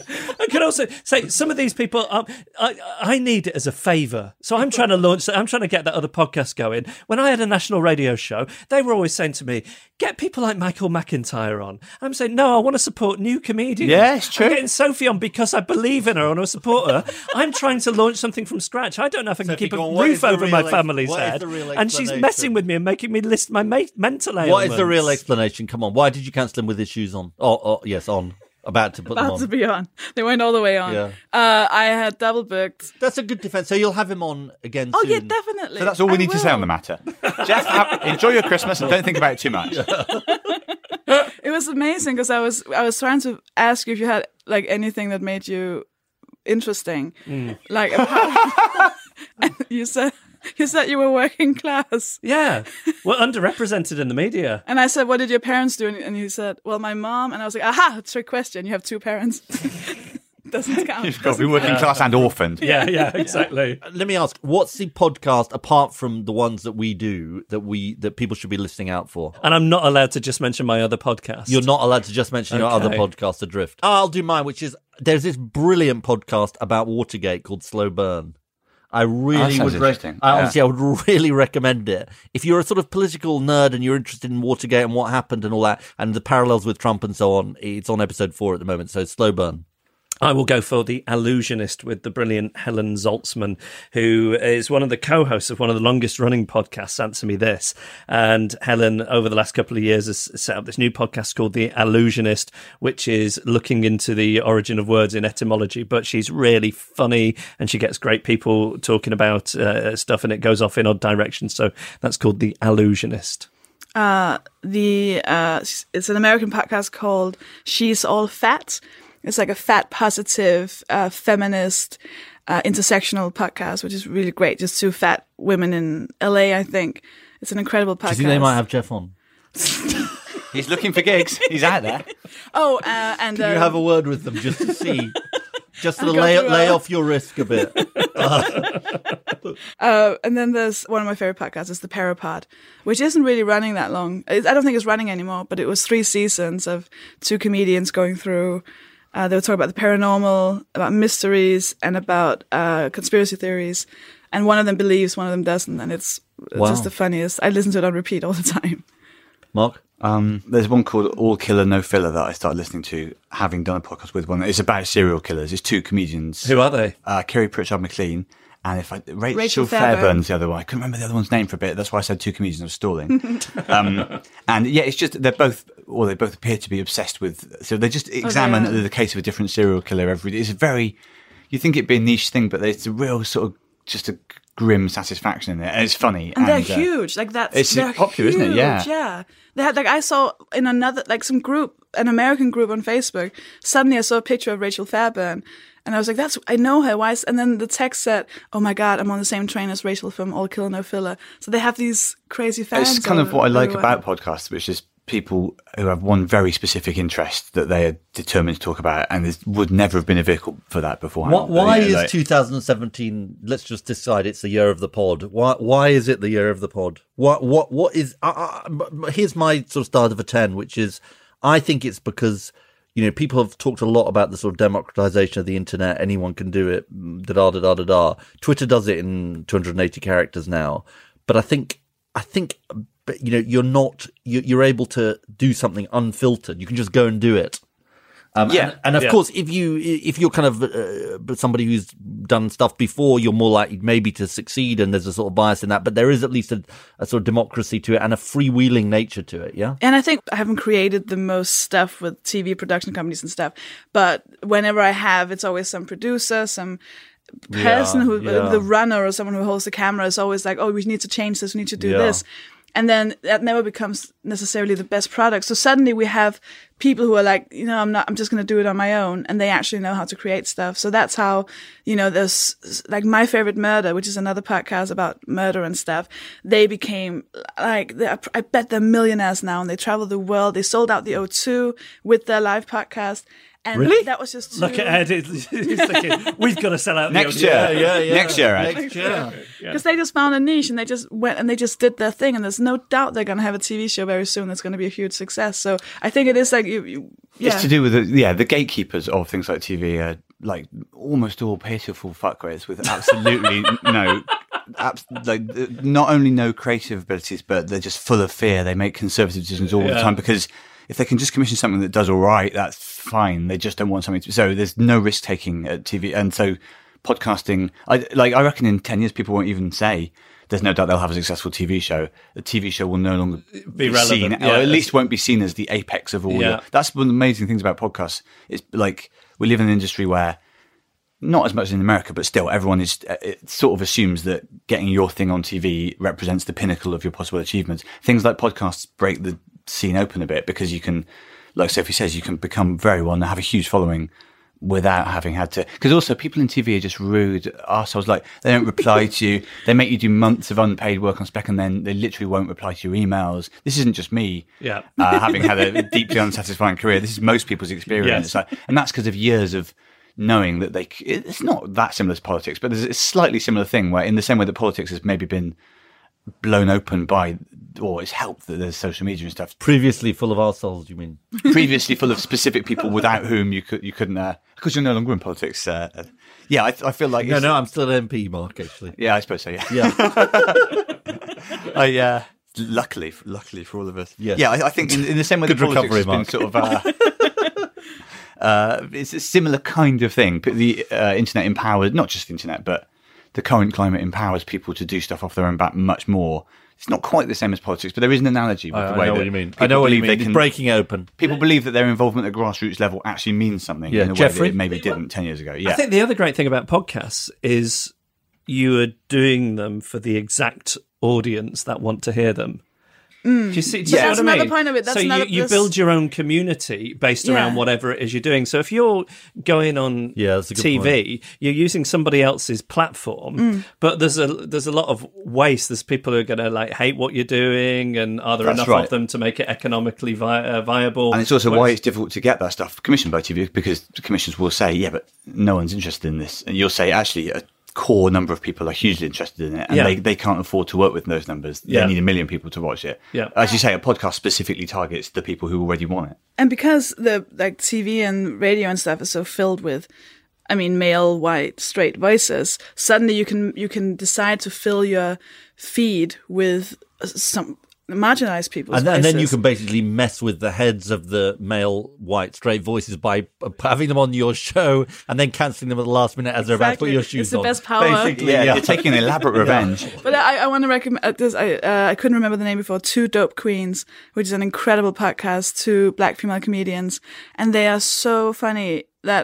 could also say some of these people, I need it as a favour. So I'm trying to get that other podcast going. When I had a national radio show, they were always saying to me, get people like Michael McIntyre on. I'm saying, no, I want to support new comedians. Yeah, it's true. I'm getting Sophie on because I believe in her and I support her. I'm trying to launch something from scratch. I don't know if I can keep a roof over my family's head. And she's messing with me and making me list my mental ailments. What is the real explanation? Come on. Why did you cancel him with his shoes on? Yes, on. About to put them on. About to be on. They went all the way on. Yeah. I had double booked. That's a good defense. So you'll have him on again soon. Oh, yeah, definitely. So that's all we need to say on the matter. Jeff, enjoy your Christmas and don't think about it too much. It was amazing because I was trying to ask you if you had like anything that made you interesting. Like, you said you were working class. Yeah. We're underrepresented in the media. And I said, what did your parents do? And you said, well, my mom. And I was like, aha, trick question. You have two parents. Doesn't count. You've got to be working class and orphaned. Yeah, exactly. Let me ask, what's the podcast, apart from the ones that we do, that people should be listening out for? And I'm not allowed to just mention my other podcast. You're not allowed to just mention your other podcast, Adrift. I'll do mine, which is, there's this brilliant podcast about Watergate called Slow Burn. I really would. Honestly, I would really recommend it. If you're a sort of political nerd and you're interested in Watergate and what happened and all that, and the parallels with Trump and so on, it's on episode 4 at the moment. So Slow Burn. I will go for The Allusionist with the brilliant Helen Zaltzman, who is one of the co-hosts of one of the longest-running podcasts, Answer Me This. And Helen, over the last couple of years, has set up this new podcast called The Allusionist, which is looking into the origin of words in etymology. But she's really funny, and she gets great people talking about stuff, and it goes off in odd directions. So that's called The Allusionist. It's an American podcast called She's All Fat. It's like a fat positive, feminist, intersectional podcast, which is really great. Just two fat women in LA, I think. It's an incredible podcast. Do you think they might have Jeff on? He's looking for gigs. He's out there. Oh, and can you have a word with them just to see? Just to lay off your risk a bit. And then there's one of my favorite podcasts, is The Parapod, which isn't really running that long. I don't think it's running anymore, but it was 3 seasons of 2 comedians going through. They were talking about the paranormal, about mysteries, and about conspiracy theories. And one of them believes, one of them doesn't. And it's just the funniest. I listen to it on repeat all the time. Mark? There's one called All Killer No Filler that I started listening to, having done a podcast with one. It's about serial killers. It's 2 comedians. Who are they? Kerry Pritchard McLean. And Rachel Fairburn's the other one. I couldn't remember the other one's name for a bit. That's why I said 2 comedians. I was stalling. And yeah, it's just they both appear to be obsessed with. So they just examine the case of a different serial killer every day. It's you think it'd be a niche thing, but it's a real sort of just a grim satisfaction in it, and it's funny. And they're huge. Like they're popular, huge, isn't it? Yeah. Yeah. They had I saw in another some group, an American group on Facebook. Suddenly, I saw a picture of Rachel Fairburn. And I was like, I know her. Why? And then the text said, oh my God, I'm on the same train as Rachel from All Killer No Filler. So they have these crazy fans. It's kind of what I like about podcasts, which is people who have one very specific interest that they are determined to talk about, and there would never have been a vehicle for that beforehand. Why is 2017, let's just decide it's the year of the pod. Why is it the year of the pod? What is, here's my sort of start of a 10, which is, I think it's because, you know, people have talked a lot about the sort of democratization of the internet. Anyone can do it. Da-da-da-da-da. Twitter does it in 280 characters now. But I think, you know, you're able to do something unfiltered. You can just go and do it. And of course, if you're kind of somebody who's done stuff before, you're more likely maybe to succeed, and there's a sort of bias in that. But there is at least a sort of democracy to it and a freewheeling nature to it. Yeah. And I think I haven't created the most stuff with TV production companies and stuff, but whenever I have, it's always some producer, some person the runner or someone who holds the camera is always like, oh, we need to change this, we need to do this. And then that never becomes necessarily the best product. So suddenly we have people who are like, you know, I'm just going to do it on my own. And they actually know how to create stuff. So that's how, you know, there's like My Favorite Murder, which is another podcast about murder and stuff. They became like, I bet they're millionaires now, and they travel the world. They sold out the O2 with their live podcast. And really? That was just look at Ed. He's thinking, we've got to sell out next year. Yeah. Next year, Ed. Next year. Because they just found a niche, and they just went and they just did their thing. And there's no doubt they're going to have a TV show very soon that's going to be a huge success. So I think it is like It's to do with the gatekeepers of things like TV. like almost all pitiful fuckwits with absolutely not only no creative abilities, but they're just full of fear. They make conservative decisions all the time because if they can just commission something that does all right, that's fine. They just don't want something to. So there's no risk taking at TV, and so podcasting. I reckon in 10 years people won't even say. There's no doubt they'll have a successful TV show. The TV show will no longer be relevant, seen, or at least won't be seen as the apex of all. That's one of the amazing things about podcasts. It's like we live in an industry where, not as much in America, but still, everyone it sort of assumes that getting your thing on TV represents the pinnacle of your possible achievements. Things like podcasts break the scene open a bit because you can, like Sophie says, you can become very well and have a huge following without having had to. Because also, people in TV are just rude arseholes. Like, they don't reply to you. They make you do months of unpaid work on spec, and then they literally won't reply to your emails. This isn't just me having had a deeply unsatisfying career. This is most people's experience. Yes. And that's because of years of knowing that it's not that similar to politics, but there's a slightly similar thing where, in the same way that politics has maybe been blown open by, or it's helped that there's social media and stuff. Previously full of arseholes, you mean? Previously full of specific people without whom you couldn't, because you're no longer in politics. I feel like no, I'm still an MP, Mark. Actually, yeah, I suppose so. Yeah. Luckily for all of us. Yes. Yeah, I think in the same way that politics has been sort of. It's a similar kind of thing. But the internet empowers, not just the internet, but the current climate empowers people to do stuff off their own back much more. It's not quite the same as politics, but there is an analogy with the way I know what you mean. I know what you mean. It's breaking open. People believe that their involvement at grassroots level actually means something in a way that it maybe didn't 10 years ago. Yeah. I think the other great thing about podcasts is you are doing them for the exact audience that want to hear them. Do you see that's what I mean? another point of it. That's so you build your own community based around whatever it is you're doing. So if you're going on TV, you're using somebody else's platform, but there's a lot of waste. There's people who are going to like hate what you're doing, and are there enough of them to make it economically viable? And it's also why it's difficult to get that stuff commissioned by TV, because the commissioners will say, yeah, but no one's interested in this. And you'll say, actually, a core number of people are hugely interested in it, and they can't afford to work with those numbers. They need 1 million people to watch it. As you say, a podcast specifically targets the people who already want it. And because the TV and radio and stuff is so filled with, male, white, straight voices, suddenly you can decide to fill your feed with some marginalized people's and voices. then you can basically mess with the heads of the male, white, straight voices by having them on your show and then cancelling them at the last minute as they're about to put your shoes on. It's the best power. Basically, you're taking an elaborate revenge. But I want to recommend this. I couldn't remember the name before. Two Dope Queens, which is an incredible podcast. Two black female comedians, and they are so funny.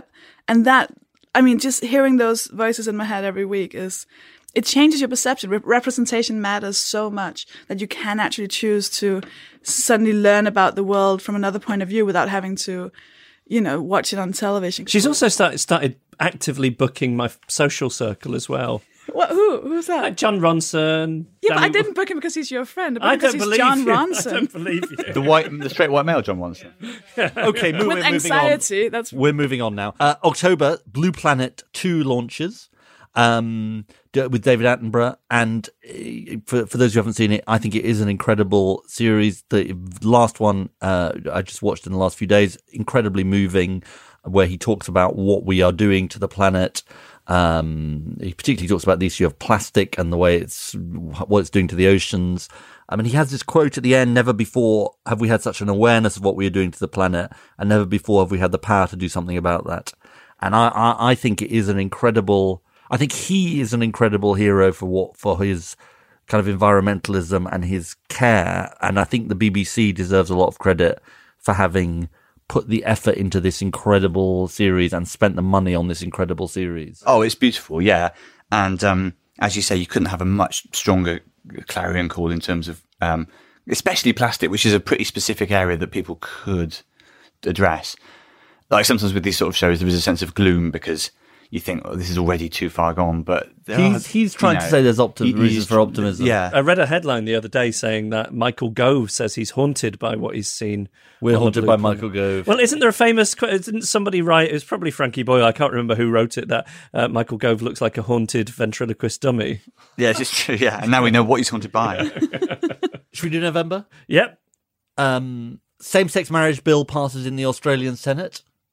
Just hearing those voices in my head every week it changes your perception. Representation matters so much that you can actually choose to suddenly learn about the world from another point of view without having to, watch it on television. She's also started actively booking my social circle as well. What? Who's that? Like John Ronson. Yeah, but I didn't book him because he's your friend. I don't believe believe John you. Ronson. I don't believe you. The straight white male John Ronson. Okay, with anxiety. We're moving on now. October, Blue Planet 2 launches. With David Attenborough, and for those who haven't seen it, I think it is an incredible series. The last one I just watched in the last few days, incredibly moving, where he talks about what we are doing to the planet. He particularly talks about the issue of plastic and the way what it's doing to the oceans. He has this quote at the end: "Never before have we had such an awareness of what we are doing to the planet, and never before have we had the power to do something about that." And I think it is an incredible. I think he is an incredible hero for his kind of environmentalism and his care. And I think the BBC deserves a lot of credit for having put the effort into this incredible series and spent the money on this incredible series. Oh, it's beautiful, yeah. And as you say, you couldn't have a much stronger clarion call in terms of, especially plastic, which is a pretty specific area that people could address. Like sometimes with these sort of shows, there is a sense of gloom because you think, oh, this is already too far gone, but he's trying to say there's reasons for optimism. Yeah, I read a headline the other day saying that Michael Gove says he's haunted by what he's seen. We're haunted by Michael Gove. Well, isn't there a famous? Didn't somebody write? It was probably Frankie Boyle. I can't remember who wrote it. That Michael Gove looks like a haunted ventriloquist dummy. Yeah, it's just true. Yeah, and now we know what he's haunted by. Should we do November? Yep. Same-sex marriage bill passes in the Australian Senate.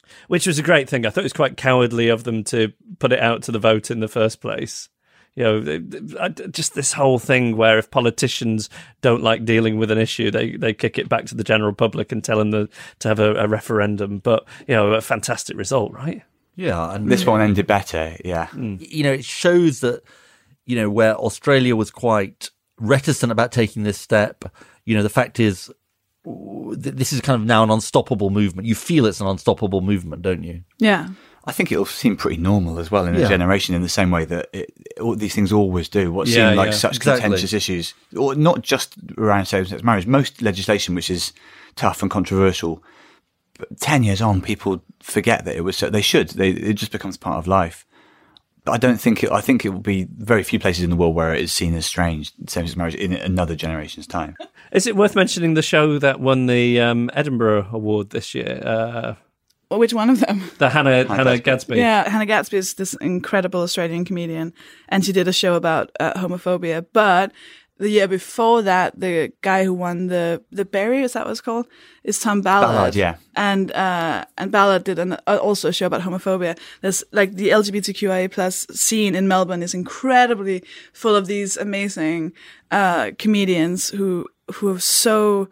Which was a great thing. I thought it was quite cowardly of them to put it out to the vote in the first place. You know, just this whole thing where if politicians don't like dealing with an issue, they kick it back to the general public and tell them to have a referendum. But, you know, a fantastic result, right? Yeah. And this one ended better, yeah. You know, it shows that, you know, where Australia was quite reticent about taking this step, you know, the fact is this is kind of now an unstoppable movement. You feel it's an unstoppable movement, don't you? Yeah. I think it'll seem pretty normal as well in a generation, in the same way that all these things always do. What seem like such contentious issues, or not just around same-sex marriage, most legislation which is tough and controversial, but 10 years on, people forget that it was so. They should. It just becomes part of life. But I don't think I think it will be very few places in the world where it is seen as strange, same-sex marriage, in another generation's time. Is it worth mentioning the show that won the Edinburgh Award this year? Which one of them? The Hannah Gadsby. Yeah, Hannah Gadsby is this incredible Australian comedian, and she did a show about homophobia. But the year before that, the guy who won the Berry, is that what it's called? Is Tom Ballard. Ballard, yeah. And Ballard did also a show about homophobia. There's like the LGBTQIA plus scene in Melbourne is incredibly full of these amazing comedians who are so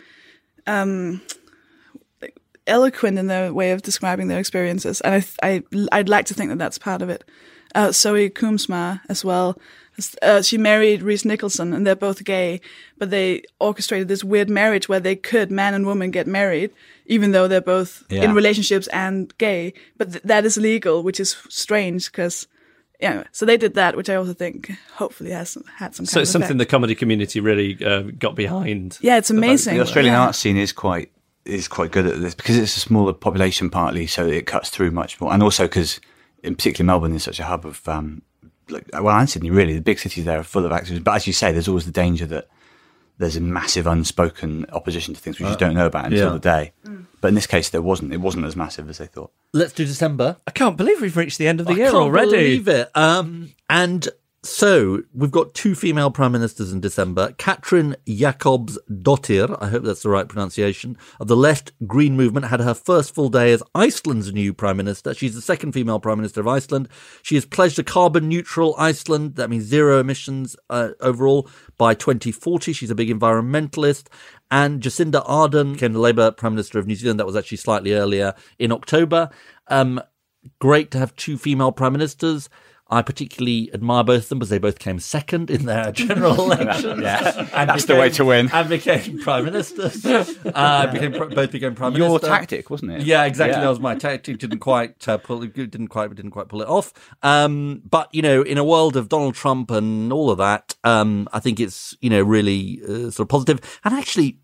eloquent in their way of describing their experiences, and I'd like to think that that's part of it. Zoe Koomsma as well. She married Rhys Nicholson, and they're both gay, but they orchestrated this weird marriage where man and woman get married, even though they're both in relationships and gay. But that is legal, which is strange because. Yeah, so they did that, which I also think hopefully had some kind of So it's something effect. the comedy community really got behind. Yeah, it's amazing. The Australian art scene is quite good at this because it's a smaller population partly, so it cuts through much more, and also because in particular Melbourne is such a hub of and Sydney, really the big cities there are full of actors. But as you say, there's always the danger that there's a massive unspoken opposition to things we just don't know about until the day. But in this case, there wasn't. It wasn't as massive as they thought. Let's do December. I can't believe we've reached the end of the year I can't already. believe it. And so we've got two female prime ministers in December. Katrin Jakobsdottir, I hope that's the right pronunciation, of the Left Green Movement, had her first full day as Iceland's new prime minister. She's the second female prime minister of Iceland. She has pledged a carbon neutral Iceland. That means zero emissions overall by 2040. She's a big environmentalist. And Jacinda Ardern became the Labour Prime Minister of New Zealand. That was actually slightly earlier in October. Great to have two female prime ministers. I particularly admire both of them because they both came second in their general election. And that's the way to win. And became prime ministers. Both became prime minister. Your tactic, wasn't it? Yeah, exactly. That was my tactic. Didn't quite pull it off. But you know, in a world of Donald Trump and all of that, I think it's really sort of positive. And actually,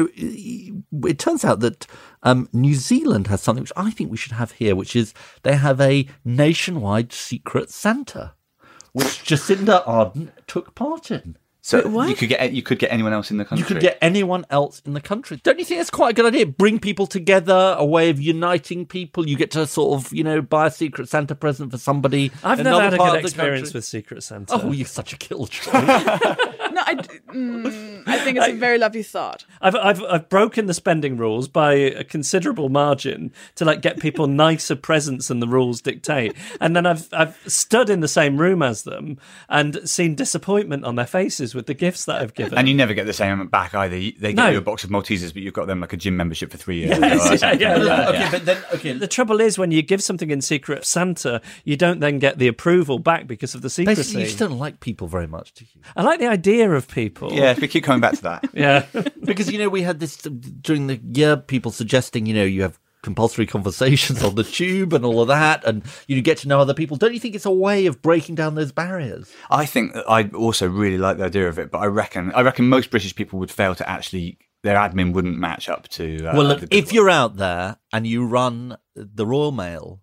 it turns out that New Zealand has something which I think we should have here, which is they have a nationwide secret Santa, which Jacinda Ardern took part in. So you could get anyone else in the country. You could get anyone else in the country. Don't you think that's quite a good idea? Bring people together, a way of uniting people. You get to sort of, buy a Secret Santa present for somebody. I've in never had another a part good of the experience country. with Secret Santa. Oh, you're such a killjoy. No, I think it's a very lovely thought. I've broken the spending rules by a considerable margin to get people nicer presents than the rules dictate, and then I've stood in the same room as them and seen disappointment on their faces with the gifts that I've given. And you never get the same back either. They give you a box of Maltesers, but you've got them like a gym membership for 3 years. The trouble is when you give something in Secret Santa, you don't then get the approval back because of the secrecy. Basically, you just don't like people very much, do you? I like the idea of people. Yeah, we keep coming back to that. Yeah. Because, we had this during the year, people suggesting, you have compulsory conversations on the tube and all of that, and you get to know other people. Don't you think it's a way of breaking down those barriers? I think that I also really like the idea of it, but I reckon most British people would fail to actually, their admin wouldn't match up to... well, look, if you're out there and you run the Royal Mail...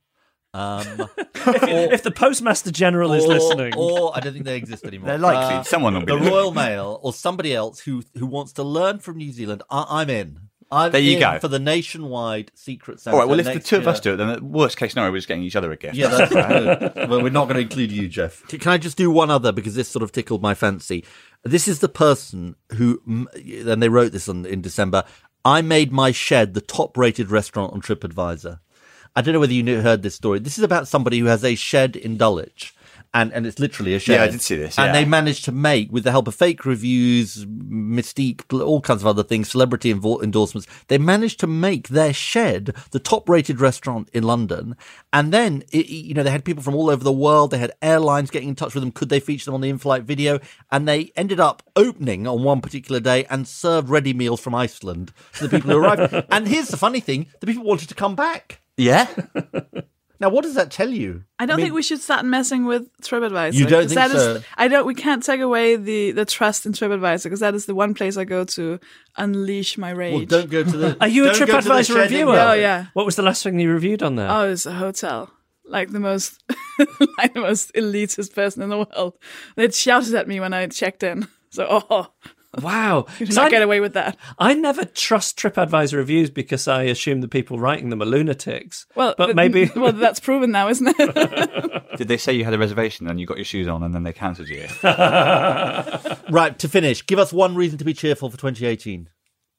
if the Postmaster General is listening, or I don't think they exist anymore. They're likely someone will be the Royal Mail or somebody else who wants to learn from New Zealand. I'm in. There you go. For the nationwide Secret Santa. All right. Well, if the two of us do it, then the worst case scenario, we're just getting each other a gift. Yeah, that's right. Well, we're not going to include you, Jeff. Can I just do one other because this sort of tickled my fancy? This is the person who, and they wrote this in December. I made my shed the top-rated restaurant on TripAdvisor. I don't know whether you heard this story. This is about somebody who has a shed in Dulwich. And it's literally a shed. Yeah, I did see this. And they managed to make, with the help of fake reviews, Mystique, all kinds of other things, celebrity endorsements, they managed to make their shed the top-rated restaurant in London. And then, they had people from all over the world. They had airlines getting in touch with them. Could they feature them on the in-flight video? And they ended up opening on one particular day and served ready meals from Iceland to the people who arrived. And here's the funny thing: the people wanted to come back. Yeah. Now, what does that tell you? I don't think we should start messing with TripAdvisor. You don't think so? We can't take away the trust in TripAdvisor, because that is the one place I go to unleash my rage. Well, don't go to the... Are you a TripAdvisor reviewer? Oh, yeah. What was the last thing you reviewed on there? Oh, it was a hotel. Like the most elitist person in the world. They'd shouted at me when I checked in. So, wow. You did not get away with that. I never trust TripAdvisor reviews because I assume the people writing them are lunatics. Well, but maybe... Well, that's proven now, isn't it? Did they say you had a reservation and you got your shoes on and then they cancelled you? Right, to finish, give us one reason to be cheerful for 2018.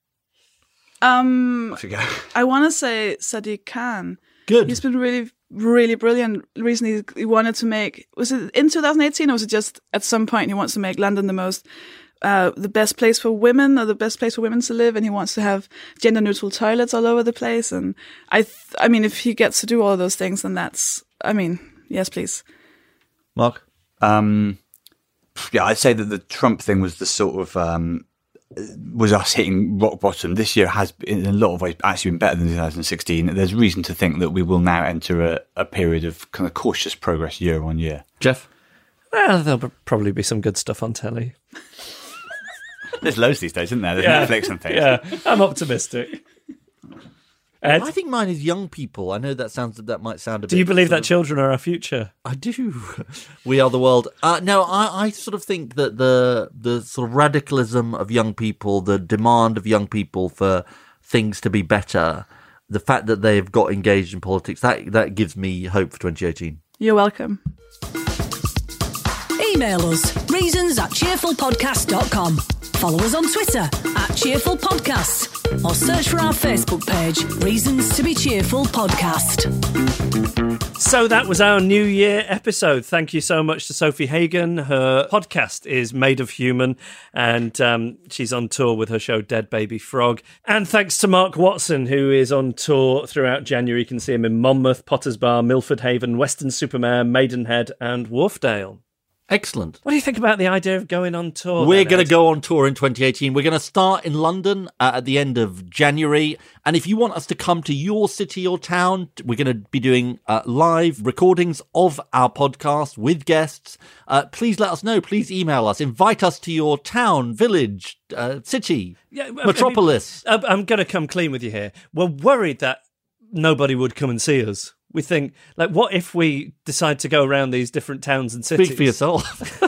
I want to say Sadiq Khan. Good. He's been really, really brilliant. Recently, he wanted to make... Was it in 2018 or was it just at some point he wants to make London the best place for women, or the best place for women to live, and he wants to have gender neutral toilets all over the place. And I mean, if he gets to do all those things, then yes, please. Mark? Yeah, I'd say that the Trump thing was the sort of was us hitting rock bottom. This year has, in a lot of ways, actually been better than 2016. There's reason to think that we will now enter a period of kind of cautious progress year on year. Jeff? Well, there'll probably be some good stuff on telly. There's loads these days, isn't there? There's Netflix and things. Yeah, I'm optimistic. Ed? I think mine is young people. I know that might sound a bit... Do you believe that children are our future? I do. We are the world. No, I sort of think that the sort of radicalism of young people, the demand of young people for things to be better, the fact that they've got engaged in politics, that gives me hope for 2018. You're welcome. Email us, reasons@cheerfulpodcast.com. Follow us on Twitter @cheerfulpodcasts, or search for our Facebook page, Reasons to be Cheerful Podcast. So that was our New Year episode. Thank you so much to Sophie Hagen. Her podcast is Made of Human, and she's on tour with her show Dead Baby Frog. And thanks to Mark Watson, who is on tour throughout January. You can see him in Monmouth, Potters Bar, Milford Haven, Weston-super-Mare, Maidenhead and Wharfdale. Excellent. What do you think about the idea of going on tour? We're going to go on tour in 2018. We're going to start in London at the end of January. And if you want us to come to your city or town, we're going to be doing live recordings of our podcast with guests. Please let us know. Please email us. Invite us to your town, village, city, metropolis. I'm going to come clean with you here. We're worried that nobody would come and see us. We think, like, what if we decide to go around these different towns and cities? Speak for yourself.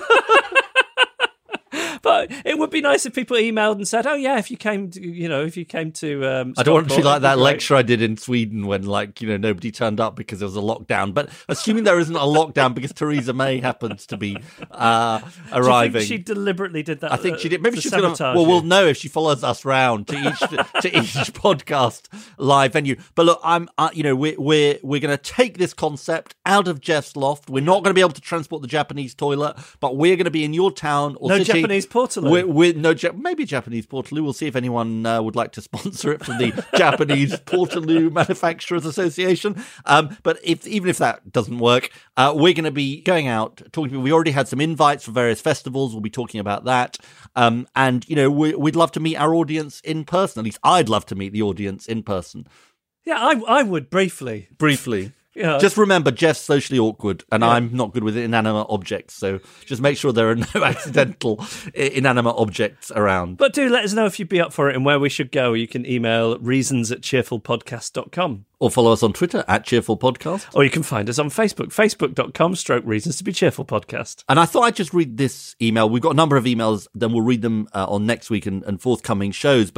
But it would be nice if people emailed and said, "Oh yeah, if you came to, I don't want to be like that lecture I did in Sweden when, nobody turned up because there was a lockdown. But assuming there isn't a lockdown because Theresa May happens to be arriving. Do you think she deliberately did that? I think she did. Maybe she's going to. Well, we'll know if she follows us round to each podcast live venue. But look, we're going to take this concept out of Jeff's loft. We're not going to be able to transport the Japanese toilet, but we're going to be in your town or city. Japanese Portaloo. Maybe Japanese Portaloo. We'll see if anyone would like to sponsor it from the Japanese Portaloo Manufacturers Association. But even if that doesn't work, we're going to be going out talking to people. We already had some invites for various festivals. We'll be talking about that. And we'd love to meet our audience in person. At least I'd love to meet the audience in person. Yeah, I would briefly. Yeah. Just remember, Jeff's socially awkward, and I'm not good with inanimate objects, so just make sure there are no accidental inanimate objects around. But do let us know if you'd be up for it and where we should go. You can email reasons@cheerfulpodcast.com. Or follow us on Twitter @cheerfulpodcast. Or you can find us on Facebook, facebook.com/reasons to be cheerful podcast. And I thought I'd just read this email. We've got a number of emails, then we'll read them on next week and forthcoming shows. But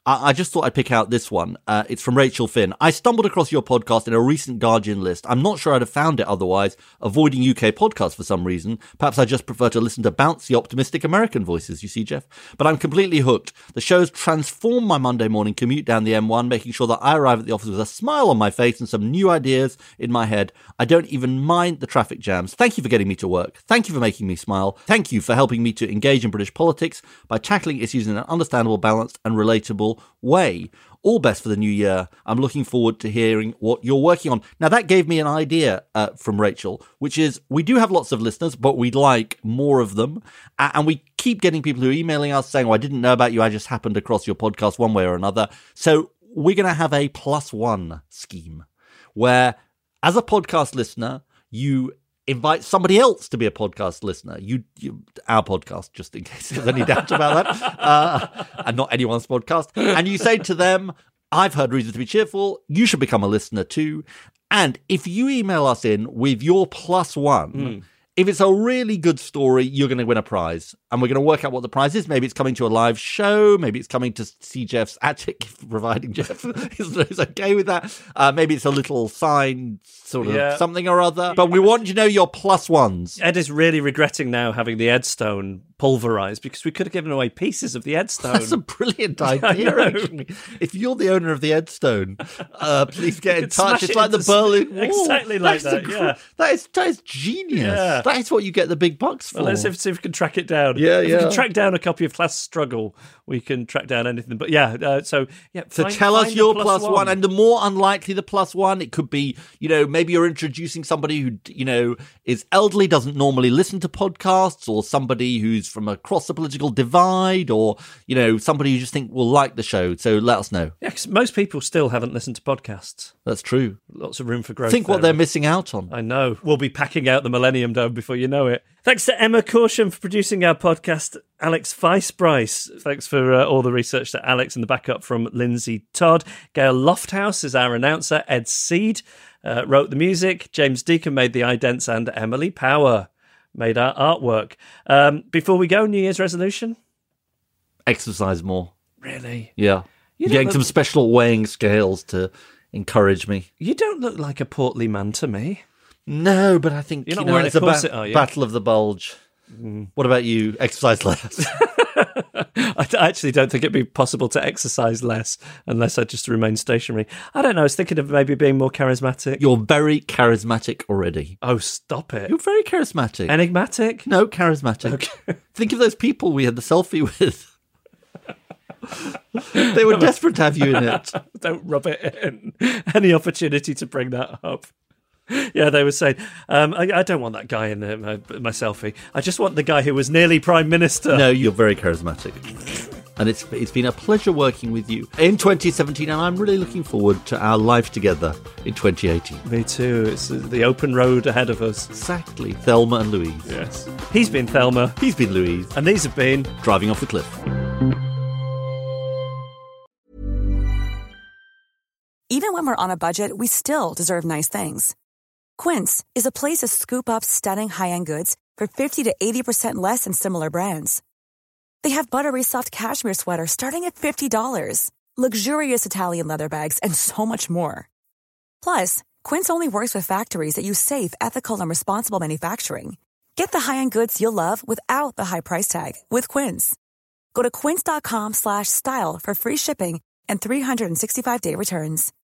I just thought I'd pick out this one. It's from Rachel Finn. I stumbled across your podcast in a recent Guardian list. I'm not sure I'd have found it otherwise, avoiding UK podcasts for some reason. Perhaps I just prefer to listen to bouncy, optimistic American voices, you see, Jeff. But I'm completely hooked. The show's transformed my Monday morning commute down the M1, making sure that I arrive at the office with a smile on my face and some new ideas in my head. I don't even mind the traffic jams. Thank you for getting me to work. Thank you for making me smile. Thank you for helping me to engage in British politics by tackling issues in an understandable, balanced and relatable way. All best for the new year. I'm looking forward to hearing what you're working on. Now, that gave me an idea from Rachel, which is we do have lots of listeners, but we'd like more of them. And we keep getting people who are emailing us saying, I didn't know about you. I just happened across your podcast one way or another. So we're going to have a +1 scheme where, as a podcast listener, you invite somebody else to be a podcast listener. Our podcast, just in case there's any doubt about that, and not anyone's podcast. And you say to them, I've heard Reasons to Be Cheerful. You should become a listener too. And if you email us in with your +1, if it's a really good story, you're going to win a prize. And we're going to work out what the prize is. Maybe it's coming to a live show. Maybe it's coming to see Jeff's attic, providing Jeff is okay with that. Maybe it's a little signed sort of something or other. But we want you to know your +1s. Ed is really regretting now having the Edstone pulverised because we could have given away pieces of the Edstone. That's a brilliant idea, actually. If you're the owner of the Edstone, please get in touch. It's like the Berlin Wall. Exactly like that, yeah. That is genius. Yeah. That is what you get the big bucks for. Well, let's see if we can track it down. If we can track down a copy of Class Struggle, we can track down anything. But so tell us your +1. And the more unlikely the +1, it could be, maybe you're introducing somebody who, is elderly, doesn't normally listen to podcasts, or somebody who's from across the political divide, or, somebody you just think will like the show. So let us know. Yeah, because most people still haven't listened to podcasts. That's true. Lots of room for growth. Think what they're missing out on. I know. We'll be packing out the Millennium Dome before you know it. Thanks to Emma Caution for producing our podcast. Alex Feisbryce, thanks for all the research to Alex and the backup from Lindsay Todd. Gail Lofthouse is our announcer. Ed Seed wrote the music. James Deacon made the idents, and Emily Power made our artwork. Before we go, New Year's resolution? Exercise more. Really? Yeah. Getting some special weighing scales to encourage me. You don't look like a portly man to me. No, but I think you're not wearing it's a corset, are you? Battle of the bulge. What about you? Exercise less. I actually don't think it'd be possible to exercise less unless I just remain stationary. I don't know. I was thinking of maybe being more charismatic. You're very charismatic already. Oh, stop it. You're very charismatic. Enigmatic? No, charismatic. Okay. Think of those people we had the selfie with. They were desperate to have you in it. Don't rub it in. Any opportunity to bring that up. Yeah, they were saying, I don't want that guy in my selfie. I just want the guy who was nearly Prime Minister. No, you're very charismatic. And it's been a pleasure working with you in 2017, and I'm really looking forward to our life together in 2018. Me too. It's the open road ahead of us. Exactly. Thelma and Louise. Yes. He's been Thelma. He's been Louise. And these have been Driving Off the Cliff. Even when we're on a budget, we still deserve nice things. Quince is a place to scoop up stunning high-end goods for 50 to 80% less than similar brands. They have buttery soft cashmere sweaters starting at $50, luxurious Italian leather bags, and so much more. Plus, Quince only works with factories that use safe, ethical, and responsible manufacturing. Get the high-end goods you'll love without the high price tag with Quince. Go to quince.com/style for free shipping and 365-day returns.